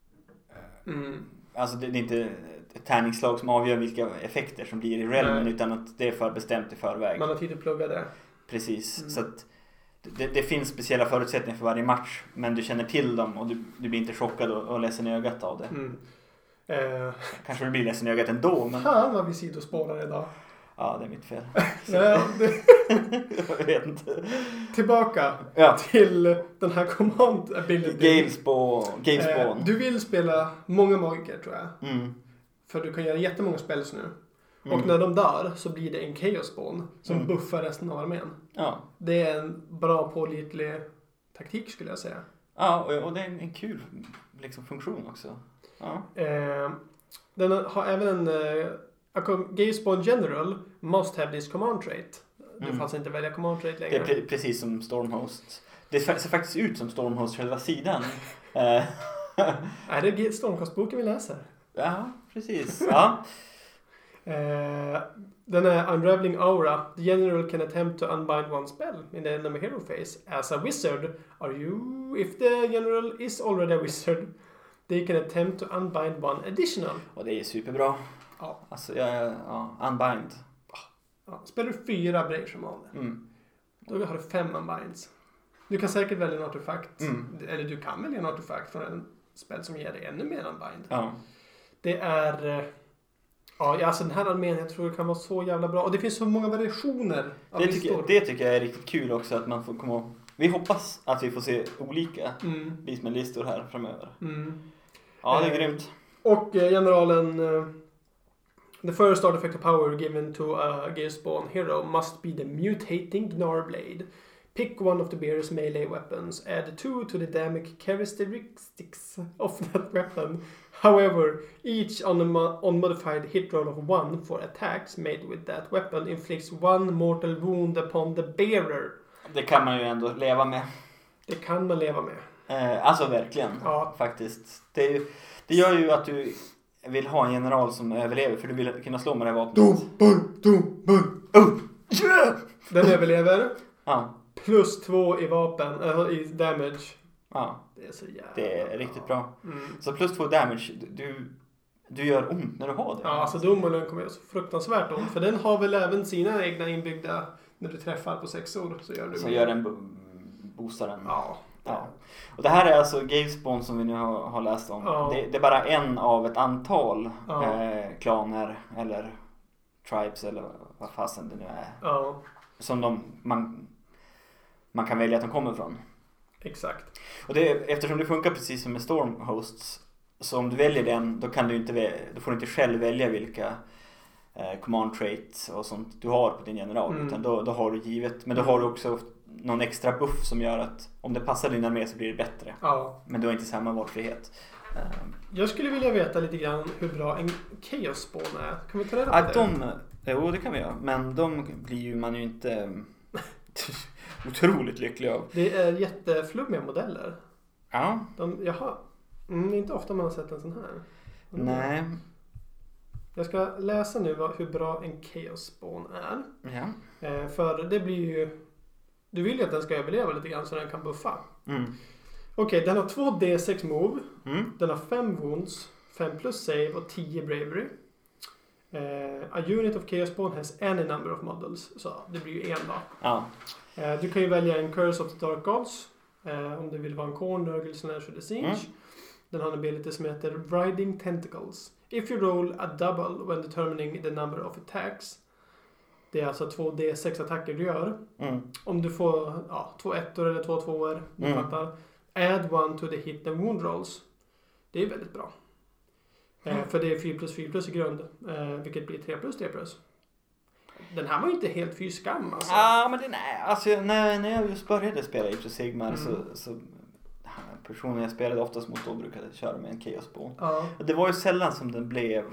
Speaker 2: Mm.
Speaker 1: Alltså det, det är inte ett tärningsslag som avgör vilka effekter som blir i realmen,
Speaker 2: Nej.
Speaker 1: utan att det är förbestämt i förväg.
Speaker 2: Man har tid att plugga det.
Speaker 1: Precis.
Speaker 2: Mm.
Speaker 1: Så att det, det finns speciella förutsättningar för varje match, men du känner till dem och du, du blir inte chockad och, och ledsen i ögat av det.
Speaker 2: Mm. Eh,
Speaker 1: Kanske du blir ledsen i ögat ändå, men
Speaker 2: fan vad vi sidospårar idag.
Speaker 1: ja, det är mitt fel.
Speaker 2: Ja, det,
Speaker 1: Jag vet inte.
Speaker 2: tillbaka
Speaker 1: Ja.
Speaker 2: till den här command ability.
Speaker 1: Gamespawn. Gamespawn.
Speaker 2: Eh, du vill spela många magiker tror jag.
Speaker 1: Mm.
Speaker 2: För du kan göra jättemånga spells nu.
Speaker 1: Mm.
Speaker 2: Och när de dör så blir det en Chaos Spawn som
Speaker 1: Mm.
Speaker 2: buffar resten av armén.
Speaker 1: Ja.
Speaker 2: Det är en bra pålitlig taktik skulle jag säga.
Speaker 1: Ja, och, och det är en, en kul liksom, funktion också. Ja.
Speaker 2: Eh, den har även en... Eh, Chaos Spawn General must have this command trait. Du
Speaker 1: Mm.
Speaker 2: får alltså inte välja command trait
Speaker 1: Det
Speaker 2: längre.
Speaker 1: är pre- precis som Stormhost. Det ser faktiskt ut som Stormhost själva sidan. Eh,
Speaker 2: Är det Stormcast-boken vi läser?
Speaker 1: ja, precis. Ja.
Speaker 2: Eh, den är Unraveling Aura. The general can attempt to unbind one spell in the enemy hero phase. As a wizard, are you... If the general is already a wizard, they can attempt to unbind one additional.
Speaker 1: Och det är superbra.
Speaker 2: Ja.
Speaker 1: Alltså, ja, ja, unbind.
Speaker 2: Ja. Spelar du fyra Brave Shamaner,
Speaker 1: Mm.
Speaker 2: då har du fem unbinds. Du kan säkert välja en artefakt.
Speaker 1: Mm.
Speaker 2: Eller du kan välja en artefakt från en spel som ger dig ännu mer unbind.
Speaker 1: Ja.
Speaker 2: Det är... eh, Ja, alltså den här armén jag tror det kan vara så jävla bra. Och det finns så många variationer av
Speaker 1: Det,
Speaker 2: listor.
Speaker 1: tycker, det tycker jag är riktigt kul också, att man får komma och, vi hoppas att vi får se olika
Speaker 2: Mm.
Speaker 1: Beastman-listor här framöver.
Speaker 2: Mm.
Speaker 1: Ja, det är
Speaker 2: Eh,
Speaker 1: grymt.
Speaker 2: Och eh, generalen eh, The first artifact of power given to a Gearspawn hero must be the mutating Gnarblade. Pick one of the bearer's melee weapons. Add two to the damage characteristics of that weapon. However, each unmodified hit roll of one for attacks made with that weapon inflicts one mortal wound upon the bearer.
Speaker 1: Det kan man ju ändå leva med.
Speaker 2: Det kan man leva med.
Speaker 1: Eh, alltså verkligen,
Speaker 2: ja.
Speaker 1: faktiskt. Det, är ju, det gör ju att du vill ha en general som överlever, för du vill kunna slå med det här vapnet.
Speaker 2: Dum, bum, dum, bum. Oh, yeah! Den överlever.
Speaker 1: Ja.
Speaker 2: Plus två i vapen, äh, i damage.
Speaker 1: Ja.
Speaker 2: Det är så jävla
Speaker 1: Det är riktigt bra.
Speaker 2: Mm.
Speaker 1: Så plus två damage, du, du gör ont när du har det.
Speaker 2: Ja, alltså domen kommer göra så fruktansvärt ont. För den har väl även sina egna inbyggda, när du träffar på sexor så gör du
Speaker 1: Så gör den bo- boostar den.
Speaker 2: Ja.
Speaker 1: Ja. Och det här är alltså Gearspawn som vi nu har, har läst om.
Speaker 2: Ja.
Speaker 1: Det, det är bara en av ett antal
Speaker 2: Ja.
Speaker 1: eh, klaner eller tribes eller vad fasen det nu är.
Speaker 2: Ja.
Speaker 1: Som de, man, man kan välja att de kommer från.
Speaker 2: Exakt.
Speaker 1: Och det, eftersom det funkar precis som med Stormhosts, så om du väljer den, då kan du inte, då får du inte själv välja vilka eh, command traits och sånt du har på din general.
Speaker 2: Mm.
Speaker 1: Utan då, då har du givet, men då har du också någon extra buff som gör att om det passar din armé så blir det bättre.
Speaker 2: Ja.
Speaker 1: Men du har inte samma valfrihet.
Speaker 2: Jag skulle vilja veta lite grann hur bra en Chaos Spawn är. Kan vi ta reda på
Speaker 1: Att
Speaker 2: det?
Speaker 1: de, jo det kan vi göra, men de blir ju man ju inte otroligt lycklig av.
Speaker 2: Det är jätteflummiga modeller.
Speaker 1: Ja.
Speaker 2: De, jaha. Mm, inte ofta man har sett en sån här. Mm.
Speaker 1: Nej.
Speaker 2: Jag ska läsa nu vad, hur bra en Chaos Spawn är.
Speaker 1: Ja.
Speaker 2: Eh, för det blir ju... Du vill ju att den ska överleva lite grann så den kan buffa.
Speaker 1: Mm.
Speaker 2: Okej, okay, den har två D sex move.
Speaker 1: Mm.
Speaker 2: Den har fem wounds, fem plus save och tio bravery. Uh, a unit of Chaos Spawn has any number of models. Så det blir ju en då.
Speaker 1: Ja.
Speaker 2: Uh, du kan ju välja en Curse of the Dark Gods. Uh, om du vill vara en Korn, Nurgle, Slash eller Singe.
Speaker 1: Mm.
Speaker 2: Den har en ability som heter Riding Tentacles. If you roll a double when determining the number of attacks. Det är alltså två D sex attacker du gör.
Speaker 1: Mm.
Speaker 2: Om du får ja, två ettor eller två tvåor. Du
Speaker 1: Mm.
Speaker 2: fattar. Add one to the hit and wound rolls. Det är väldigt bra.
Speaker 1: Mm.
Speaker 2: Eh, för det är fyra plus fyra plus i grund. Eh, vilket blir tre plus tre plus. Den här var ju inte helt fy skam alltså.
Speaker 1: Ja, men den är, alltså när, när jag just började spela Age of Sigmar
Speaker 2: Mm.
Speaker 1: så, så personen jag spelade oftast mot då brukade köra med en Chaos Spawn.
Speaker 2: Ja.
Speaker 1: Det var ju sällan som den blev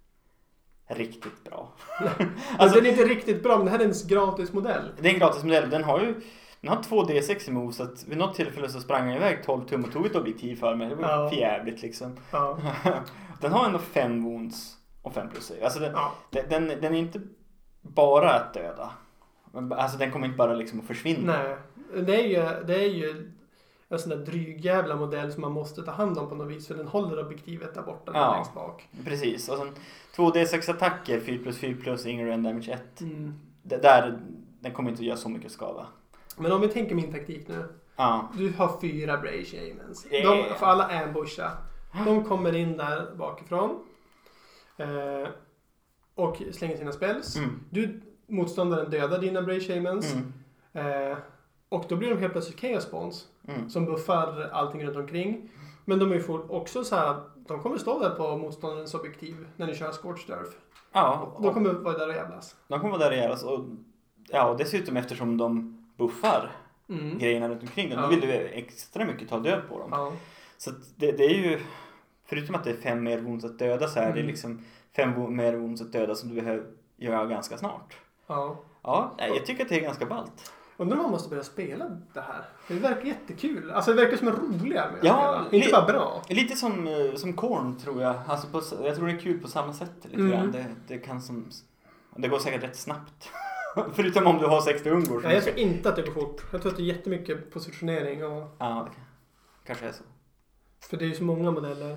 Speaker 1: riktigt bra.
Speaker 2: Alltså,
Speaker 1: Alltså-
Speaker 2: den är inte riktigt bra, men det här är en gratis modell.
Speaker 1: Det är en gratis modell. Den har ju den har två D sex i move, så att vid något tillfälle så sprang jag iväg tolv tum och tog ett objektiv för mig. Det var
Speaker 2: Ja.
Speaker 1: för jävligt liksom.
Speaker 2: Ja.
Speaker 1: Den har ändå fem wounds och fem plus save. Alltså den,
Speaker 2: Ja.
Speaker 1: den, den, den är inte bara att döda. Alltså den kommer inte bara liksom att försvinna.
Speaker 2: Nej, det är ju, det är ju en sån där dryg jävla modell som man måste ta hand om på något vis. För den håller objektivet där borta,
Speaker 1: Ja.
Speaker 2: längst bak.
Speaker 1: Precis. Och sen två D sex attacker, fyra plus fyra plus, ingen rend damage ett.
Speaker 2: Mm.
Speaker 1: Det där, den kommer inte att göra så mycket skada.
Speaker 2: Men om vi tänker min taktik nu.
Speaker 1: Ja.
Speaker 2: Du har fyra Brave Shamans.
Speaker 1: Yeah.
Speaker 2: De får alla ambusha. De kommer in där bakifrån. Eh, och slänger sina spells.
Speaker 1: Mm.
Speaker 2: Du, motståndaren, dödar dina Brave Shamans.
Speaker 1: Mm.
Speaker 2: Eh, och då blir de helt plötsligt Chaos Spawns.
Speaker 1: Mm.
Speaker 2: Som buffar allting runt omkring. Men de är ju också så här. De kommer stå där på motståndarens objektiv när ni kör Scorched Earth.
Speaker 1: Ja.
Speaker 2: De kommer vara där och jävlas.
Speaker 1: De kommer vara där igen. Och, ja, och dessutom eftersom de buffar
Speaker 2: Mm.
Speaker 1: grejerna runt omkring dem,
Speaker 2: Ja.
Speaker 1: då vill du extra mycket ta död på dem.
Speaker 2: Ja.
Speaker 1: Så att det, det är ju, förutom att det är fem mer wounds att döda, så är det
Speaker 2: Mm.
Speaker 1: liksom fem wo- mer wounds att döda som du behöver göra ganska snart.
Speaker 2: Ja.
Speaker 1: Ja, nej, jag tycker att det är ganska ballt.
Speaker 2: Undrar om man måste börja spela det här. Det verkar jättekul. Alltså det verkar som en roligare med att
Speaker 1: Ja,
Speaker 2: spela. Inte
Speaker 1: li-
Speaker 2: bara bra.
Speaker 1: Lite som, eh, som Korn tror jag. Alltså på, s- jag tror det är kul på samma sätt lite
Speaker 2: Mm.
Speaker 1: grann. Det, det kan som, det går säkert rätt snabbt. Förutom om du har sextio ungor.
Speaker 2: Nej, jag tror inte att det går fort. Jag tror att det är jättemycket positionering. Och,
Speaker 1: Ja, det kan, kanske är så.
Speaker 2: för det är ju så många modeller.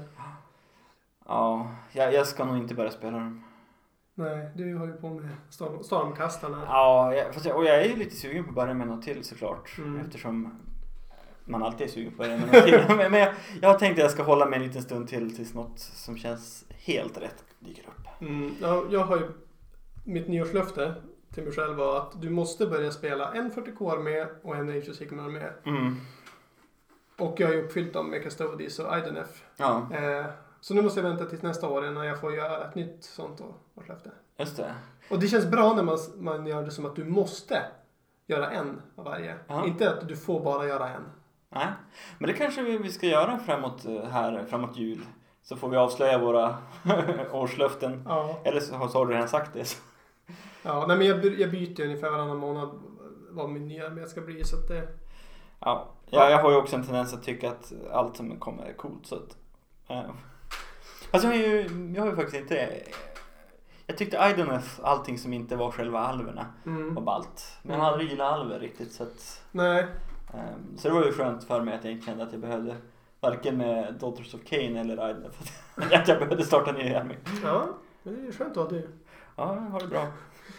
Speaker 1: Ja, jag, jag ska nog inte börja spela dem.
Speaker 2: Nej, du har ju på med storm, stormkastarna.
Speaker 1: Ja, jag, fast jag, och jag är ju lite sugen på att börja med något till såklart.
Speaker 2: Mm.
Speaker 1: Eftersom man alltid är sugen på att börja med något till. Men, men jag, jag har tänkt att jag ska hålla mig en liten stund till tills något som känns helt rätt dyker upp.
Speaker 2: Mm, ja, jag har ju... Mitt nyårslöfte till mig själv var att du måste börja spela en fyrtio K-armé och en Age of Sigmar-armé.
Speaker 1: Mm.
Speaker 2: Och jag har ju uppfyllt dem med Custodes och Idenef.
Speaker 1: Ja.
Speaker 2: Eh, Så nu måste jag vänta tills nästa år innan jag får göra ett nytt sånt årslöfte.
Speaker 1: Just det.
Speaker 2: Och det känns bra när man, man gör det som att du måste göra en av varje. Ja. Inte att du får bara göra en.
Speaker 1: Nej, men det kanske vi, vi ska göra framåt, här, framåt jul. Så får vi avslöja våra årslöften. Ja. Eller så har, så har du redan sagt det.
Speaker 2: Ja, nej, men jag, jag byter ungefär varannan månad vad min nya med ska bli. Så att det...
Speaker 1: ja. ja, jag har ju också en tendens att tycka att allt som kommer är coolt. Så att, äh. Alltså jag har ju, jag har ju faktiskt inte... Jag tyckte Idoneth, allting som inte var själva alverna, mm. var ballt. Men jag har aldrig gillat alver riktigt. Så, att,
Speaker 2: nej.
Speaker 1: Um, så det var ju skönt för mig att jag inte kände att jag behövde varken med Daughters of Cain eller Idoneth. Att jag behövde starta en ny armé.
Speaker 2: Ja, men det är skönt att ha det.
Speaker 1: Ja, jag har det bra.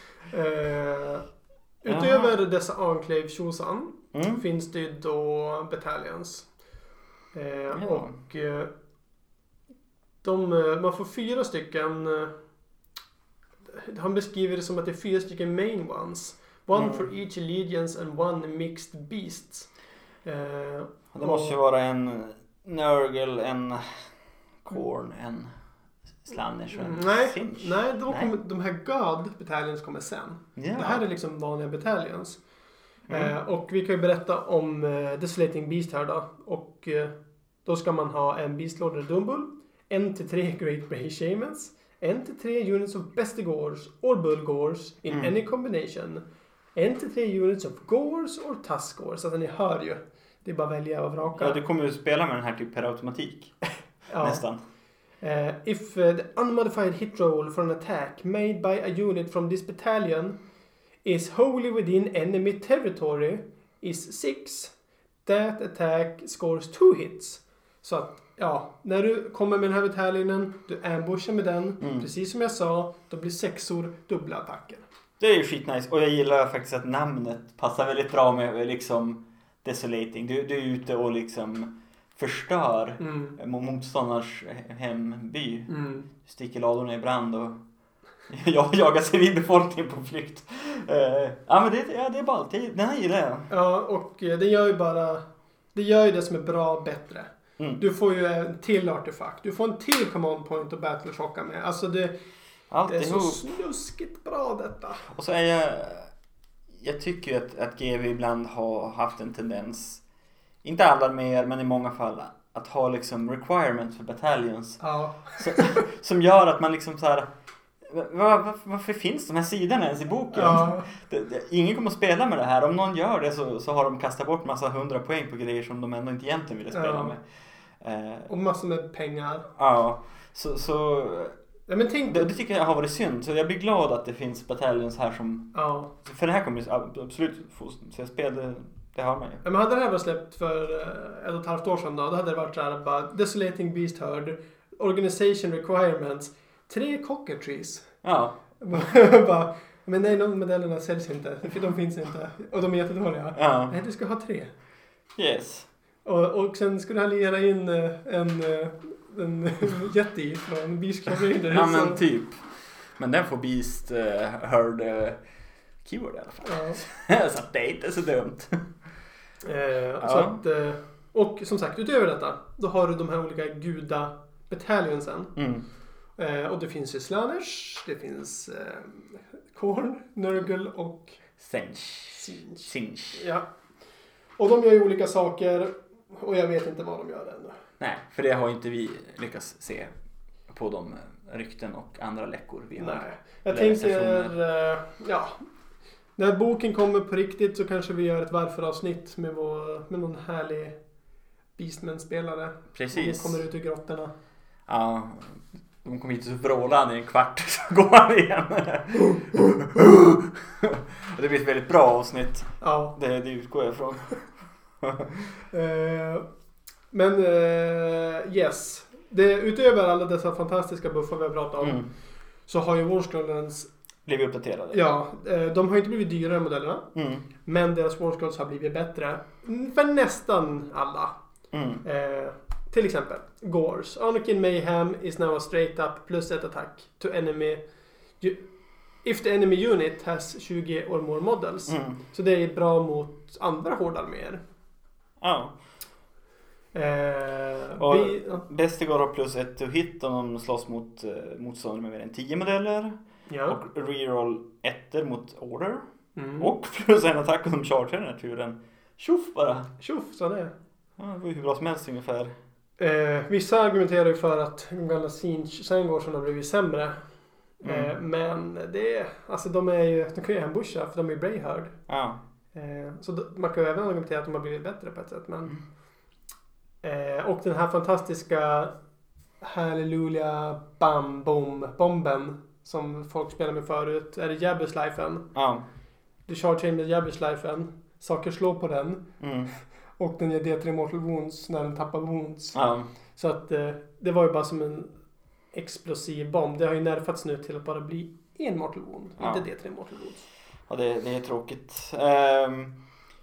Speaker 2: Uh, utöver ja. dessa Enclave Chosan mm. finns det ju då battalions. Uh, ja. Och uh, de, man får fyra stycken. Uh, han beskriver det som att det är fyra stycken main ones. One mm. for each allegiance and one mixed beasts. Uh,
Speaker 1: det måste ju vara en Nurgle, en Khorne, en Slaanesh och en
Speaker 2: nej,
Speaker 1: Tzeentch.
Speaker 2: Nej, de, kommer, de här God battalions kommer sen. Yeah. Det här är liksom vanliga battalions. Mm. Uh, och vi kan ju berätta om uh, Desolating Beast här då. Och uh, då ska man ha en Beastlord eller Dumbull. En till tre Great Bray Shamans. En till tre units of Bestigors or Bulgors in mm. any combination. En till tre units of Gors or Tuskors. Alltså ni hör ju. Det är bara att välja och vraka.
Speaker 1: Ja, du kommer ju spela med den här typ per automatik. Ja. Nästan.
Speaker 2: Uh, if uh, the unmodified hit roll for an attack made by a unit from this battalion is wholly within enemy territory is six, that attack scores two hits. Så att, ja, när du kommer med den här bataljonen, du ambushar med den, mm. precis som jag sa, då blir sexor dubbla attacker. Det
Speaker 1: är ju skitnice, och jag gillar faktiskt att namnet passar väldigt bra med liksom Desolating. Du, du är ute och liksom förstör mm. motståndars hemby. Mm. Sticker ladorna i brand och jag jagar civilbefolkningen på flykt. Uh, ja, men det, ja, det är ballt. Den här gillar jag.
Speaker 2: Ja, och det gör ju bara det gör ju det som är bra bättre. Mm. Du får ju en till artefakt. Du får en till command point och battle chocka med. Alltså det, det är så snuskigt bra detta.
Speaker 1: Och så är jag jag tycker ju att, att G V ibland har haft en tendens, inte alla mer, men i många fall, att ha liksom requirements för battalions.
Speaker 2: Ja.
Speaker 1: Så, som gör att man liksom så här, var, var, varför finns de här sidorna ens i boken?
Speaker 2: Ja.
Speaker 1: Det, det, ingen kommer att spela med det här. Om någon gör det så, så har de kastat bort massa hundra poäng på grejer som de ändå inte egentligen ville spela
Speaker 2: ja.
Speaker 1: med. Eh,
Speaker 2: och massor med pengar.
Speaker 1: Ja, så... så
Speaker 2: ja, men tänk...
Speaker 1: det, det tycker jag har varit synd. Så jag blir glad att det finns battalions här som...
Speaker 2: Ja.
Speaker 1: För det här kommer absolut få se spel, det, det har man ju.
Speaker 2: Ja, men hade det här varit släppt för ett och ett halvt år sedan då, då hade det varit så här bara Desolating Beast Herd, Organization Requirements, tre Cockatrice.
Speaker 1: Ja.
Speaker 2: bara, men nej, de modellerna säljs inte, för de finns inte. Och de är jättedåliga.
Speaker 1: Ja.
Speaker 2: Nej, du ska ha tre.
Speaker 1: Yes.
Speaker 2: Och, och sen skulle han lira in en... en jätte från Beast Raider.
Speaker 1: Ja, men typ. Men den får Beast uh, Herd uh, keyword i alla fall. Ja. Så det är inte så dumt.
Speaker 2: Eh, ja. Så att, eh, och som sagt, utöver detta, då har du de här olika guda battalionsen.
Speaker 1: Mm.
Speaker 2: Eh, och det finns ju Slaanesh, det finns eh, Khorne, Nurgle och
Speaker 1: Tzeentch. Tzeentch.
Speaker 2: Ja. Och de gör ju olika saker, och jag vet inte vad de gör ännu.
Speaker 1: Nej, för det har inte vi lyckats se på de rykten och andra läckor vi har.
Speaker 2: Nej, jag tänker, uh, ja, när boken kommer på riktigt så kanske vi gör ett varför-avsnitt med, vår, med någon härlig Beastman-spelare.
Speaker 1: Precis.
Speaker 2: Som kommer ut ur grottorna.
Speaker 1: Ja, de kommer hit och vrålar i en kvart så går han igen. Det blir ett väldigt bra avsnitt.
Speaker 2: Ja.
Speaker 1: Det, det utgår jag ifrån.
Speaker 2: uh, Men uh, yes, det, utöver alla dessa fantastiska buffar vi har pratat om mm. så har ju Warscrollens
Speaker 1: blivit uppdaterade.
Speaker 2: Ja, de har inte blivit dyrare modellerna.
Speaker 1: Mm.
Speaker 2: Men deras Warscrolls har blivit bättre för nästan alla.
Speaker 1: Mm.
Speaker 2: Uh, till exempel Gors. Anakin Mayhem is now a straight up plus ett attack to enemy if the enemy unit has tjugo or more models.
Speaker 1: Mm.
Speaker 2: Så det är bra mot andra hårdarméer.
Speaker 1: Ja.
Speaker 2: Eh,
Speaker 1: Och
Speaker 2: vi, ja.
Speaker 1: Bestigor har plus ett to hit om de slåss mot eh, motståndare med mer än tio modeller.
Speaker 2: Ja.
Speaker 1: Och reroll ettor mot order.
Speaker 2: Mm.
Speaker 1: Och plus en attack som charger den här turen. Tjoff bara.
Speaker 2: Tjoff, så det är.
Speaker 1: Ja, det var ju hur bra som helst ungefär.
Speaker 2: Eh, vissa argumenterar ju för att de gamla Siege-sänggårdarna har blivit sämre.
Speaker 1: Mm.
Speaker 2: Eh, men det är, alltså de är ju, de kan ju ambusha för de är Brayhard.
Speaker 1: Ja.
Speaker 2: Eh, så då, man kan ju även argumentera att de har blivit bättre på ett sätt. Men, eh, och den här fantastiska Halleluja Bam Boom Bomben som folk spelar med förut. Är det Jabberslifen?
Speaker 1: Ja.
Speaker 2: Du chargear in med Jabberslifen. Saker slår på den.
Speaker 1: Mm.
Speaker 2: Och den ger D tre Mortal Wounds när den tappar wounds.
Speaker 1: Ja.
Speaker 2: Så att eh, det var ju bara som en explosiv bomb. Det har ju nerfats nu till att bara bli en Mortal Wound.
Speaker 1: Ja.
Speaker 2: Inte D tre Mortal Wounds.
Speaker 1: Ja, det, det är tråkigt. Um,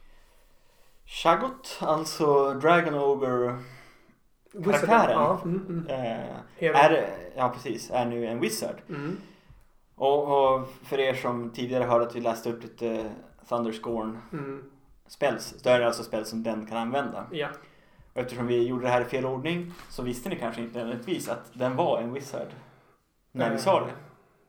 Speaker 1: Shaggot, alltså Dragon Ogre karaktären,
Speaker 2: Ja, mm, mm.
Speaker 1: eh, är, ja precis, är nu en wizard.
Speaker 2: Mm.
Speaker 1: Och, och för er som tidigare hörde att vi läste upp lite Thunderscorn
Speaker 2: Mm.
Speaker 1: spells, då är det alltså spel som den kan använda.
Speaker 2: Ja.
Speaker 1: Och eftersom vi gjorde det här i fel ordning så visste ni kanske inte nödvändigtvis att den var en wizard när
Speaker 2: Eh,
Speaker 1: vi sa det.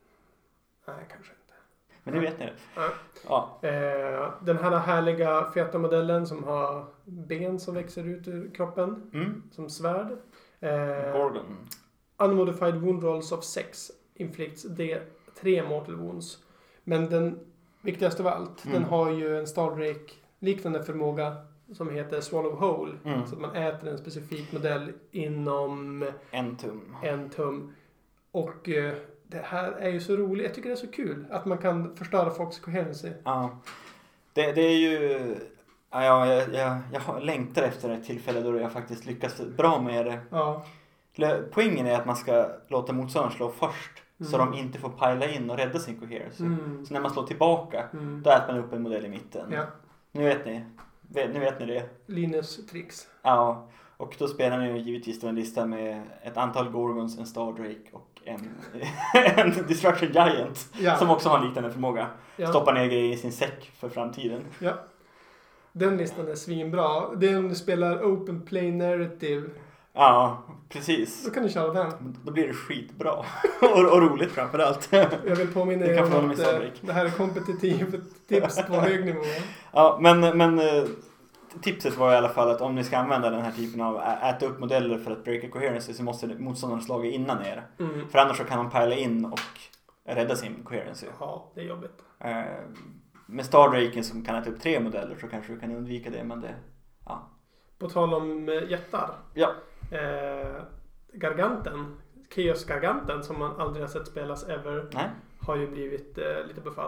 Speaker 2: Nej, kanske inte.
Speaker 1: Men nu vet ni det.
Speaker 2: Ja.
Speaker 1: Ja.
Speaker 2: Eh, den här härliga feta modellen som har ben som växer ut ur kroppen.
Speaker 1: Mm.
Speaker 2: Som svärd. Eh,
Speaker 1: Gorgon.
Speaker 2: Unmodified wound rolls of sex inflicts D tre mortal wounds. Men den viktigaste av allt,
Speaker 1: Mm.
Speaker 2: den har ju en Stardrake liknande förmåga som heter Swallow Whole.
Speaker 1: Mm.
Speaker 2: Så att man äter en specifik modell inom
Speaker 1: En tum.
Speaker 2: en tum. Och eh, det här är ju så roligt. Jag tycker det är så kul att man kan förstöra folks coherency.
Speaker 1: Ja. Det, det är ju... Ja, jag, jag, jag längtar efter ett tillfälle då jag faktiskt lyckas bra med det.
Speaker 2: Ja.
Speaker 1: Poängen är att man ska låta motståndaren slå först.
Speaker 2: Mm.
Speaker 1: Så de inte får pila in och rädda sin coherency.
Speaker 2: Mm.
Speaker 1: Så när man slår tillbaka,
Speaker 2: Mm.
Speaker 1: då äter man upp en modell i mitten.
Speaker 2: Ja.
Speaker 1: Nu vet ni. Nu vet ni det.
Speaker 2: Linus tricks.
Speaker 1: Ja. Och då spelar ni ju givetvis då en lista med ett antal Gorgons, en Stardrake och en, en Destruction Giant.
Speaker 2: Ja.
Speaker 1: Som också har en liknande förmåga.
Speaker 2: Ja.
Speaker 1: Stoppa ner grejer i sin säck för framtiden.
Speaker 2: Ja. Den listan är svinbra. Det är om du spelar Open Play Narrative.
Speaker 1: Ja, precis.
Speaker 2: Då kan du köra den.
Speaker 1: Då blir det skitbra. och, och roligt framförallt.
Speaker 2: Jag vill påminna
Speaker 1: Det
Speaker 2: er
Speaker 1: kan få
Speaker 2: om
Speaker 1: honom i
Speaker 2: att eh,
Speaker 1: Stardrake.
Speaker 2: det här är kompetitivt tips på hög nivå.
Speaker 1: Ja, men, men eh, tipset var i alla fall att om ni ska använda den här typen av ä- äta upp modeller för att breaka coherency så måste motståndaren slaga innan er.
Speaker 2: Mm.
Speaker 1: För annars så kan han pila in och rädda sin coherency.
Speaker 2: Ja, det är jobbigt.
Speaker 1: Eh, med Stardraken som kan äta upp tre modeller så kanske du kan undvika det, men det... Ja.
Speaker 2: På tal om eh, jättar.
Speaker 1: Ja.
Speaker 2: Eh, Garganten, Chaos Garganten som man aldrig har sett spelas ever,
Speaker 1: Nej.
Speaker 2: har ju blivit eh, lite buffad.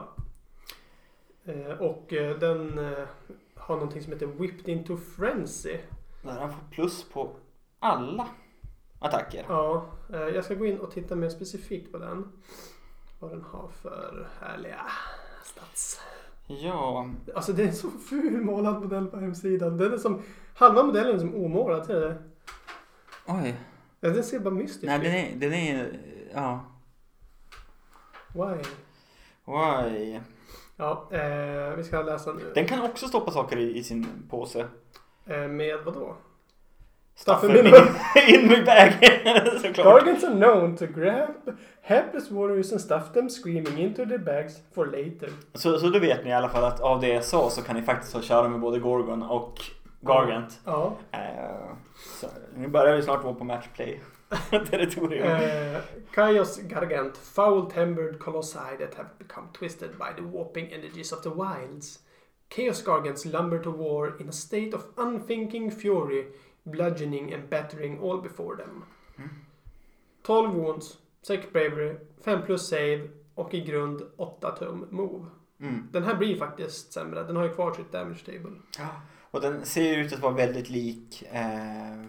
Speaker 2: Eh, och eh, den eh, har någonting som heter Whipped into Frenzy.
Speaker 1: Där han får plus på alla attacker.
Speaker 2: Ja, eh, jag ska gå in och titta mer specifikt på den. Vad den har för härliga stats.
Speaker 1: Ja.
Speaker 2: Alltså det är en så ful målad modell på hemsidan. Den är som, halva modellen är som omålad, ser det?
Speaker 1: Oj.
Speaker 2: Ja, den ser bara mystisk
Speaker 1: Nej,
Speaker 2: ut.
Speaker 1: den är... Den är ja.
Speaker 2: Why?
Speaker 1: Why?
Speaker 2: Ja, eh, vi ska läsa nu.
Speaker 1: Den kan också stoppa saker i, i sin påse.
Speaker 2: Eh, med vad då?
Speaker 1: Staffer
Speaker 2: Staffer
Speaker 1: in, in my bag. Såklart.
Speaker 2: Gargants are known to grab helpless warriors and stuff them screaming into their bags for later.
Speaker 1: Så, så då vet ni i alla fall att av det jag sa så kan ni faktiskt köra med både Gorgon och Gargant.
Speaker 2: Ja.
Speaker 1: Uh, så, nu börjar vi snart vara på matchplay. Territorium.
Speaker 2: Eh, Chaos Gargant, foul-tempered colossi that have become twisted by the warping energies of the wilds. Chaos Gargants lumber to war in a state of unthinking fury, bludgeoning and battering all before them.
Speaker 1: Mm.
Speaker 2: tolv wounds, sex bravery, fem plus save och i grund åtta tum move.
Speaker 1: Mm.
Speaker 2: Den här blir faktiskt sämre. Den har ju kvar sitt damage table.
Speaker 1: Och den ser ut att vara väldigt lik eh,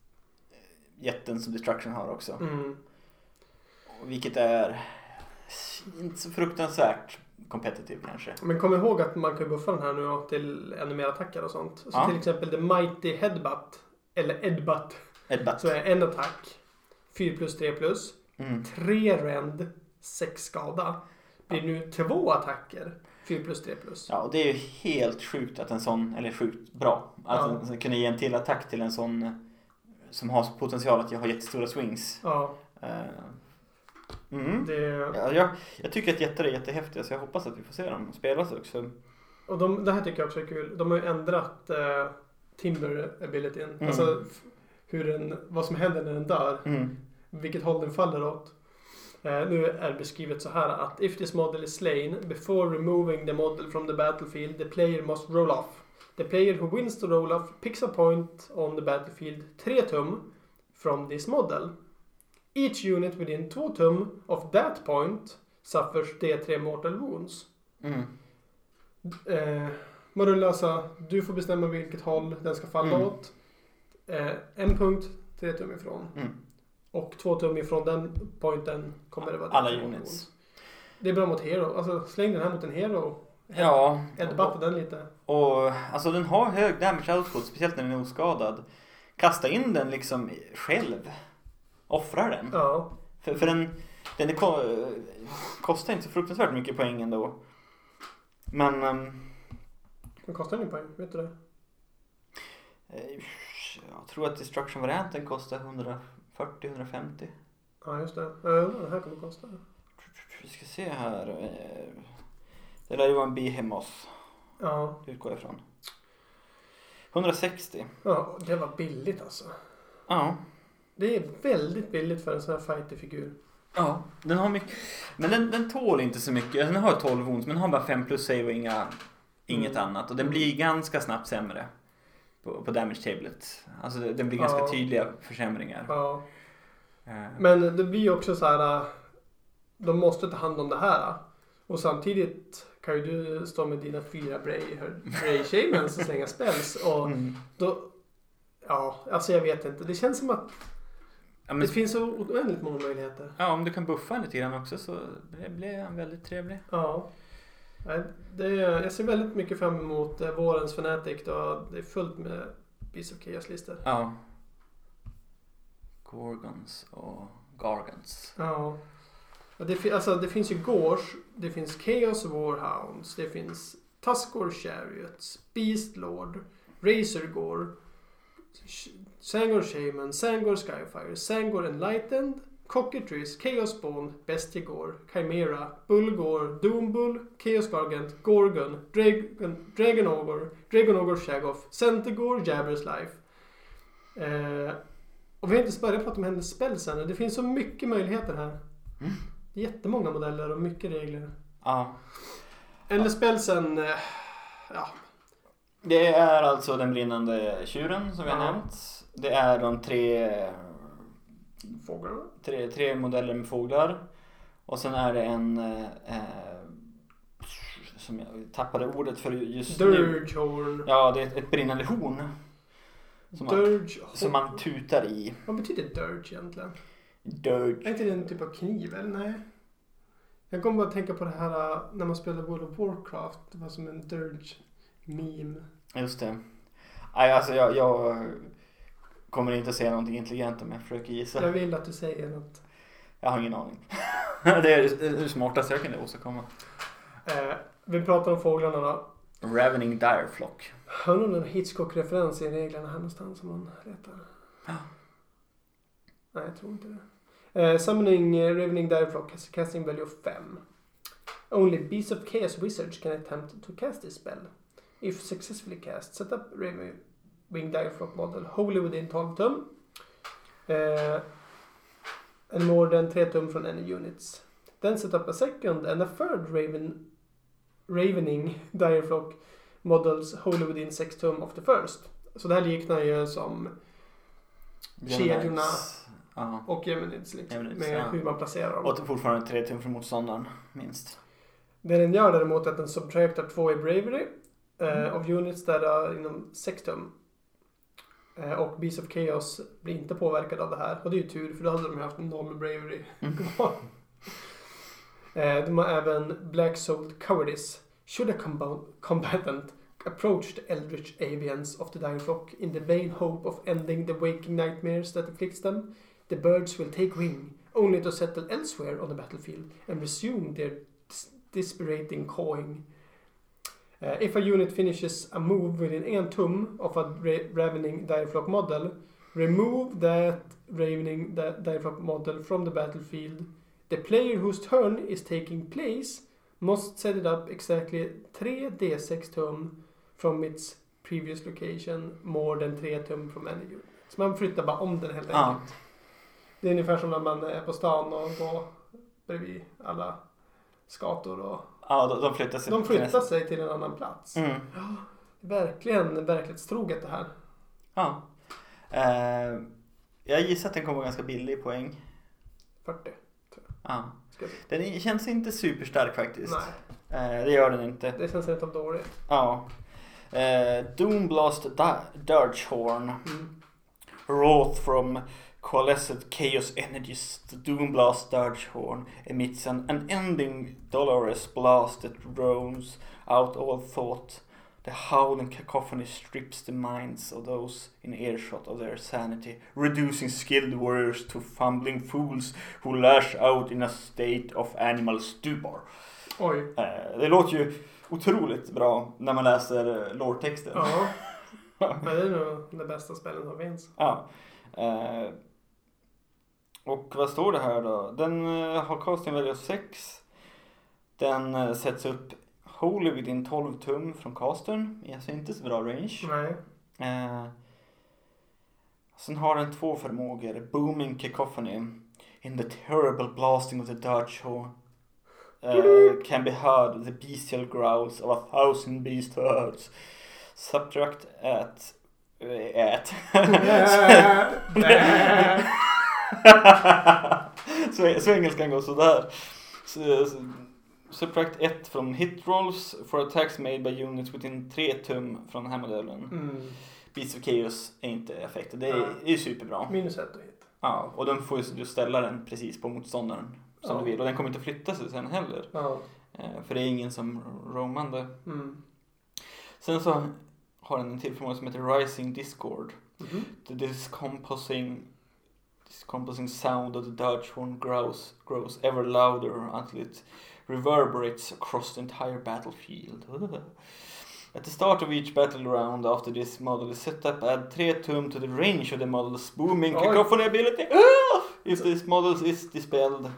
Speaker 1: jätten som Destruction har också.
Speaker 2: Mm.
Speaker 1: Vilket är inte så fruktansvärt competitive kanske.
Speaker 2: Men kom ihåg att man kan buffa den här nu till ännu mer attacker och sånt. Så
Speaker 1: Ja.
Speaker 2: till exempel The Mighty Headbutt, eller Edbutt,
Speaker 1: Edbat.
Speaker 2: så är en attack, fyra plus tre plus,
Speaker 1: Mm.
Speaker 2: tre rend, sex skada. Blir nu två attacker, fyra plus tre plus.
Speaker 1: Ja, och det är ju helt sjukt att en sån, eller sjukt bra, att
Speaker 2: Ja.
Speaker 1: den kunna ge en till attack till en sån som har potential att jag har jättestora swings.
Speaker 2: Ja.
Speaker 1: Mm.
Speaker 2: Det...
Speaker 1: Ja, jag, jag tycker att jättar är jättehäftiga, så jag hoppas att vi får se dem spelas också.
Speaker 2: Och de, det här tycker jag också är kul. De har ju ändrat eh, timber abilityn.
Speaker 1: Mm.
Speaker 2: Alltså hur den, vad som händer när den dör.
Speaker 1: Mm.
Speaker 2: Vilket håll den faller åt. Uh, nu är det beskrivet så här att if this model is slain before removing the model from the battlefield, the player must roll off. The player who wins the roll off picks a point on the battlefield tre tum from this model. Each unit within två tum of that point suffers D tre mortal wounds.
Speaker 1: Mm.
Speaker 2: Uh, man rullar alltså, du får bestämma vilket håll den ska falla
Speaker 1: Mm.
Speaker 2: åt. Uh, en punkt, tre tum ifrån.
Speaker 1: Mm.
Speaker 2: Och två tum ifrån den pointen kommer det vara
Speaker 1: alla units.
Speaker 2: Det är bra mot hero. Alltså släng den här mot en hero.
Speaker 1: Ja.
Speaker 2: Headbutta den lite.
Speaker 1: Och alltså den har hög damage output, speciellt när den är oskadad. Kasta in den liksom själv. Offra den.
Speaker 2: Ja.
Speaker 1: För, för den, den är, kostar inte så fruktansvärt mycket poäng ändå. Men... Um,
Speaker 2: Vad kostar den poäng? Vet du det?
Speaker 1: Jag tror att destruction-varianten kostar hundrafyrtio till hundrafemtio.
Speaker 2: Ja, just det. Ja, den här kommer kosta.
Speaker 1: Vi ska se här. Det lär ju vara en Behemoth.
Speaker 2: Ja.
Speaker 1: Det utgår jag ifrån. hundrasextio.
Speaker 2: Ja, det var billigt alltså.
Speaker 1: Ja.
Speaker 2: Det är väldigt billigt för en sån här fighter-figur.
Speaker 1: Ja, den har mycket. Men den, den tål inte så mycket. Den har tolv wounds, men den har bara fem plus save och inga, inget
Speaker 2: Mm.
Speaker 1: annat. Och den blir ganska snabbt sämre på, på damage tablet. Alltså den blir ganska
Speaker 2: Ja.
Speaker 1: tydliga försämringar.
Speaker 2: Ja.
Speaker 1: Uh.
Speaker 2: Men det blir ju också så här. De måste ta hand om det här. Och samtidigt kan ju du stå med dina fyra Bray, Bray Shamans och slänga spells. Och
Speaker 1: Mm.
Speaker 2: då, ja, alltså jag vet inte. Det känns som att
Speaker 1: Ja, men,
Speaker 2: det finns så oändligt många möjligheter.
Speaker 1: ja, om du kan buffa lite grann också så blir, blir han väldigt trevlig.
Speaker 2: Ja. Nej, det, jag ser väldigt mycket fram emot eh, vårens Fnatic då det är fullt med Beasts of Chaos-listor.
Speaker 1: Ja. Gorgons och Gargants.
Speaker 2: Ja. Och det, alltså, det finns ju Gors, det finns Chaos Warhounds, det finns Tuskor Chariots, Beast Lord, Razor Gore, Sangor Shaman, Sangor Skyfire, Sangor Enlightened, Cockatrice, Chaos Spawn, Bestiagore, Chimera, Bullgore, Doombull, Chaos Gargant, Gorgon, Dragon, Dragon Ogre, Dragon Ogre Shagoff, Centigore, Jabber's Life. Eh, och vi har inte ens börjat prata om hennes spelsen. Det finns så mycket möjligheter här.
Speaker 1: Mm.
Speaker 2: Jättemånga modeller och mycket regler.
Speaker 1: Ja.
Speaker 2: Eller spelsen, eh, ja.
Speaker 1: Det är alltså den brinnande tjuren som vi har
Speaker 2: Ja.
Speaker 1: nämnt. Det är de tre,
Speaker 2: Fåglarna.
Speaker 1: tre, tre modeller med fåglar. Och sen är det en eh, som jag tappade ordet för just nu.
Speaker 2: Dirgehorn.
Speaker 1: Ja, det är ett, ett brinnande horn. Som man,
Speaker 2: Dirge.
Speaker 1: som man tutar i.
Speaker 2: Vad betyder dirge egentligen?
Speaker 1: Dirge.
Speaker 2: Är inte det en typ av kniv eller? Nej. Jag kommer bara att tänka på det här uh, när man spelade World of Warcraft. Det var som en dirge meme.
Speaker 1: Just det. Nej, alltså jag, jag kommer inte säga någonting intelligent om jag försöker gissa.
Speaker 2: Jag vill att du säger något.
Speaker 1: Jag har ingen aning. Det är det smartaste jag kunde åstadkomma.
Speaker 2: Eh, vi pratar om fåglarna då.
Speaker 1: Ravening Direflock.
Speaker 2: Har någon Hitchcock-referens i reglerna här någonstans som man letar?
Speaker 1: Ja.
Speaker 2: Nej, jag tror inte det. Eh, summoning uh, Ravening Direflock has a casting value of fem. Only Beasts of Chaos Wizards can attempt to cast this spell. If successfully cast, set up Ravening Direflock model wholly within tolv tum. Uh, and more than tre tum från any units. Then set up a second and a third Raven, Ravening Direflock models wholly within sex tum of the first. Så det här liknar ju som kedjorna
Speaker 1: Ja.
Speaker 2: och Geminids liksom,
Speaker 1: Geminids,
Speaker 2: med
Speaker 1: ja.
Speaker 2: hur man placerar dem.
Speaker 1: Och fortfarande tre tum från motståndaren, minst.
Speaker 2: Det den gör däremot är att den subtractar två i Bravery eh, av units där är inom sex tum. Eh, och Beast of Chaos blir inte påverkad av det här. Och det är ju tur, för då hade de haft noll Bravery kvar. eh, de har även Black Souled Cowardice. Should a combo- combatant approach the Eldritch Avians of the Direflock in the vain hope of ending the waking nightmares that afflicts them, the birds will take wing, only to settle elsewhere on the battlefield and resume their dis- dispiriting cawing. Uh, if a unit finishes a move within en tum of a ra- Ravening Direflock model, Remove that Ravening that diaphragm model from the battlefield. The player whose turn is taking place must set it up exactly tre d sex tum from its previous location, more than tre tum from any unit. Så man flyttar bara om den helt
Speaker 1: Ja.
Speaker 2: enkelt. Det är ungefär som när man är på stan och går bredvid alla skator och
Speaker 1: Ja, de, de flyttar sig.
Speaker 2: de flyttar sig till en annan plats.
Speaker 1: Mm.
Speaker 2: Ja, verkligen verklighetstroget det här.
Speaker 1: Ja. Eh, jag gissar att den kommer vara ganska billig i poäng.
Speaker 2: fyrtio.
Speaker 1: Ja.
Speaker 2: Ska jag säga.
Speaker 1: Den känns inte superstark faktiskt.
Speaker 2: Nej,
Speaker 1: Eh, det gör den inte.
Speaker 2: det känns rätt av dåligt.
Speaker 1: Ja. Eh, Doomblast da- Dirgehorn.
Speaker 2: Mm.
Speaker 1: Wrought from coalesced chaos energies, the Doomblast Dirgehorn emits an unending dolorous blast that drones out all thought. The howling cacophony strips the minds of those in earshot of their sanity, reducing skilled warriors to fumbling fools who lash out in a state of animal stupor.
Speaker 2: Oj.
Speaker 1: Eh, det låter ju otroligt bra när man läser lore-texten.
Speaker 2: Ja. Men det är nog det bästa spelen som finns.
Speaker 1: Ja. Eh, och vad står det här då? Den eh, har casting value av sex. Den eh, sätts upp wholly within tolv tum från castern. Alltså inte så bra range.
Speaker 2: Nej.
Speaker 1: Eh, sen har den två förmågor. Booming cacophony. In the terrible blasting of the Dirgehorn. Uh, can be heard the bestial growls of a thousand beast herds. Subtract at uh, at så, så engelskan går sådär. Så, så, subtract ett från hit rolls for attacks made by units within tre tum från den här modellen.
Speaker 2: Mm.
Speaker 1: Beasts of Chaos är inte effekter. Det är,
Speaker 2: Ja.
Speaker 1: är superbra.
Speaker 2: Minus ett och hit.
Speaker 1: Ja, och den får ju ställa den precis på motståndaren som
Speaker 2: Ja.
Speaker 1: du vill. Och den kommer inte flytta sig sen heller.
Speaker 2: Ja.
Speaker 1: Eh, för det är ingen som romande.
Speaker 2: Mm.
Speaker 1: Sen så har den en till förmåga som heter Rising Discord.
Speaker 2: Mm.
Speaker 1: The discomposing, discomposing sound of the Dirgehorn grows, grows ever louder until it reverberates across the entire battlefield. At the start of each battle round after this model is set up, add tre tum to the range of the model's booming
Speaker 2: Oj.
Speaker 1: cacophony ability. If this model is dispelled.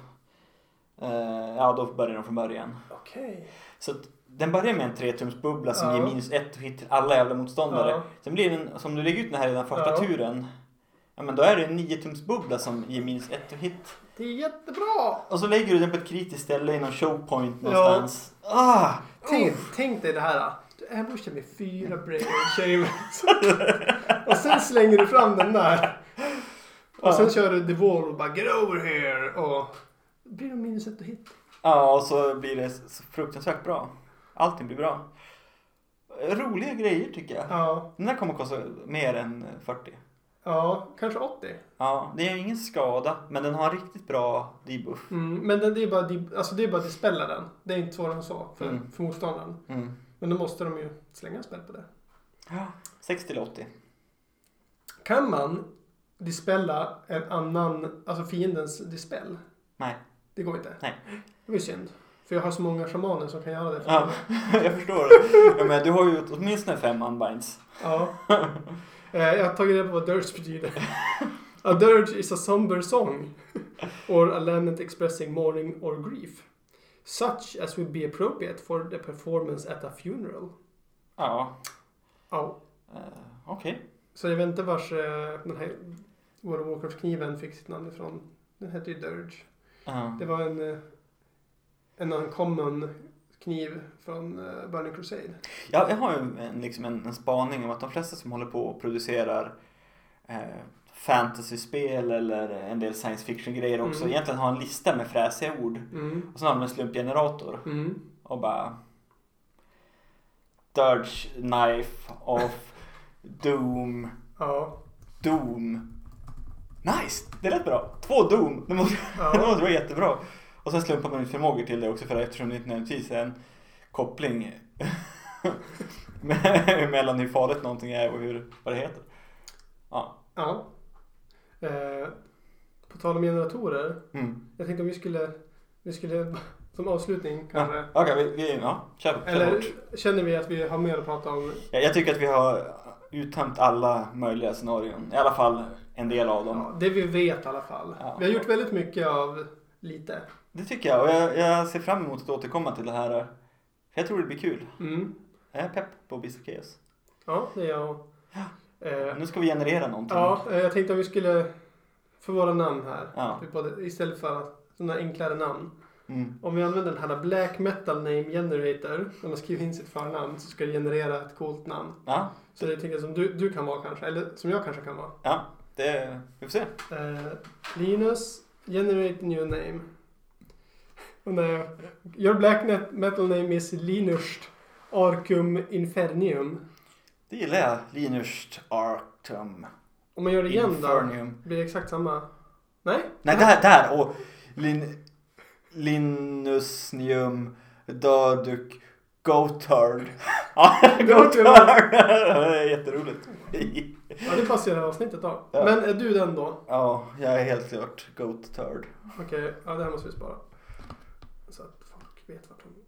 Speaker 1: Uh, ja, då börjar den från början.
Speaker 2: Okej. Okay.
Speaker 1: Så att den börjar med en tre tums bubbla som
Speaker 2: Ja.
Speaker 1: ger minus ett och hit till alla jävla motståndare.
Speaker 2: Ja.
Speaker 1: Sen blir den, som du lägger ut den här i den första
Speaker 2: Ja.
Speaker 1: turen. Ja, men då är det en nio tums bubbla som ger minus ett och hit.
Speaker 2: Det är jättebra!
Speaker 1: Och så lägger du den på ett kritiskt ställe i någon showpoint någonstans. Ja. Ah,
Speaker 2: Tänk,
Speaker 1: oh.
Speaker 2: tänk dig det här. Du ambushar med fyra Brain Shavers. Och sen slänger du fram den där. Och sen kör du The Wall och bara get over here. Och då blir det minus ett och hit.
Speaker 1: Ja, och så blir det så fruktansvärt bra. Allting blir bra. Roliga grejer tycker jag.
Speaker 2: Ja.
Speaker 1: Den här kommer att kosta mer än fyrtio.
Speaker 2: Ja, kanske åttio.
Speaker 1: Ja, det är ingen skada, men den har riktigt bra debuff.
Speaker 2: Mm, men det, det är bara de, alltså det är bara att dispella den. Det är inte svårare än så för,
Speaker 1: Mm.
Speaker 2: för motståndaren.
Speaker 1: Mm.
Speaker 2: Men då måste de ju slänga spel på det.
Speaker 1: Ja, sex till åttio.
Speaker 2: Kan man dispella en annan, alltså fiendens dispel?
Speaker 1: Nej.
Speaker 2: Det går inte.
Speaker 1: Nej.
Speaker 2: Det är synd. För jag har så många shamaner som kan göra det. För
Speaker 1: Ja,
Speaker 2: mig.
Speaker 1: jag förstår det. Ja, men du har ju åtminstone fem unbinds.
Speaker 2: Ja. Eh, jag har tagit reda på vad dirge betyder. A dirge is a somber song. Or a lament expressing mourning or grief. Such as would be appropriate for the performance at a funeral.
Speaker 1: Ja.
Speaker 2: Ja.
Speaker 1: Uh, Okej. Okay.
Speaker 2: Så jag vet inte vars eh, den här World of Warcraft-kniven fick sitt namn ifrån. Den hette ju dirge.
Speaker 1: Uh.
Speaker 2: Det var en, eh, en uncommon kniv från uh, Burning Crusade.
Speaker 1: Ja, jag har ju en, liksom en, en spaning om att de flesta som håller på och producerar eh, fantasy-spel eller en del science fiction-grejer också
Speaker 2: Mm.
Speaker 1: egentligen har en lista med fräsiga ord.
Speaker 2: Mm.
Speaker 1: Och så har de en slumpgenerator.
Speaker 2: Mm.
Speaker 1: Och bara Dirge Knife of Doom
Speaker 2: Ja.
Speaker 1: Doom. Nice! Det lät bra. Två Doom. Det måste,
Speaker 2: Ja.
Speaker 1: det måste vara jättebra. Och sen slumpar man ut förmågor till det också för eftersom det inte nödvändigtvis är en koppling mellan hur farligt någonting är och hur, vad det heter. Ja.
Speaker 2: Ja. Eh, på tal om generatorer.
Speaker 1: Mm.
Speaker 2: Jag tänkte om vi skulle, vi skulle som avslutning kanske.
Speaker 1: Ja. Okej, okay, vi, vi, ja, kör, kör
Speaker 2: Eller
Speaker 1: bort.
Speaker 2: känner vi att vi har mer att prata om?
Speaker 1: Ja, jag tycker att vi har uttömt alla möjliga scenarion. I alla fall en del av dem.
Speaker 2: Ja, det vi vet i alla fall.
Speaker 1: Ja.
Speaker 2: Vi har gjort väldigt mycket av lite.
Speaker 1: Det tycker jag. Och jag, jag ser fram emot att återkomma till det här. Jag tror det blir kul.
Speaker 2: Mm.
Speaker 1: Jag är pepp på Bisakeus.
Speaker 2: Ja, det är jag.
Speaker 1: Ja.
Speaker 2: Eh,
Speaker 1: Nu ska vi generera någonting.
Speaker 2: ja, eh, jag tänkte att vi skulle för våra namn här.
Speaker 1: Ja.
Speaker 2: Typ både, istället för sådana enklare namn.
Speaker 1: Mm.
Speaker 2: Om vi använder den här Black Metal Name Generator. När man skriver in sitt förnamn så ska det generera ett coolt namn.
Speaker 1: Ja.
Speaker 2: Så det tänker jag som du, du kan vara kanske. Eller som jag kanske kan vara.
Speaker 1: Ja, det vi får se.
Speaker 2: Eh, Linus, generate new name. Och när, your black net metal name is Linus Arcum Infernium.
Speaker 1: Det gillar jag. Linus Arctum.
Speaker 2: Om man gör det igen
Speaker 1: Infernium.
Speaker 2: då, blir det exakt samma. Nej?
Speaker 1: Nej, där, där. Och Lin, Linusnium Daduk Gotthard. Ja, Gotthard. Det är jätteroligt.
Speaker 2: Ja, det passar i det här avsnittet då.
Speaker 1: Ja.
Speaker 2: Men är du den då?
Speaker 1: Ja, jag är helt klart Gotthard.
Speaker 2: Okej, okay, ja det här måste vi spara. Så att folk vet vart de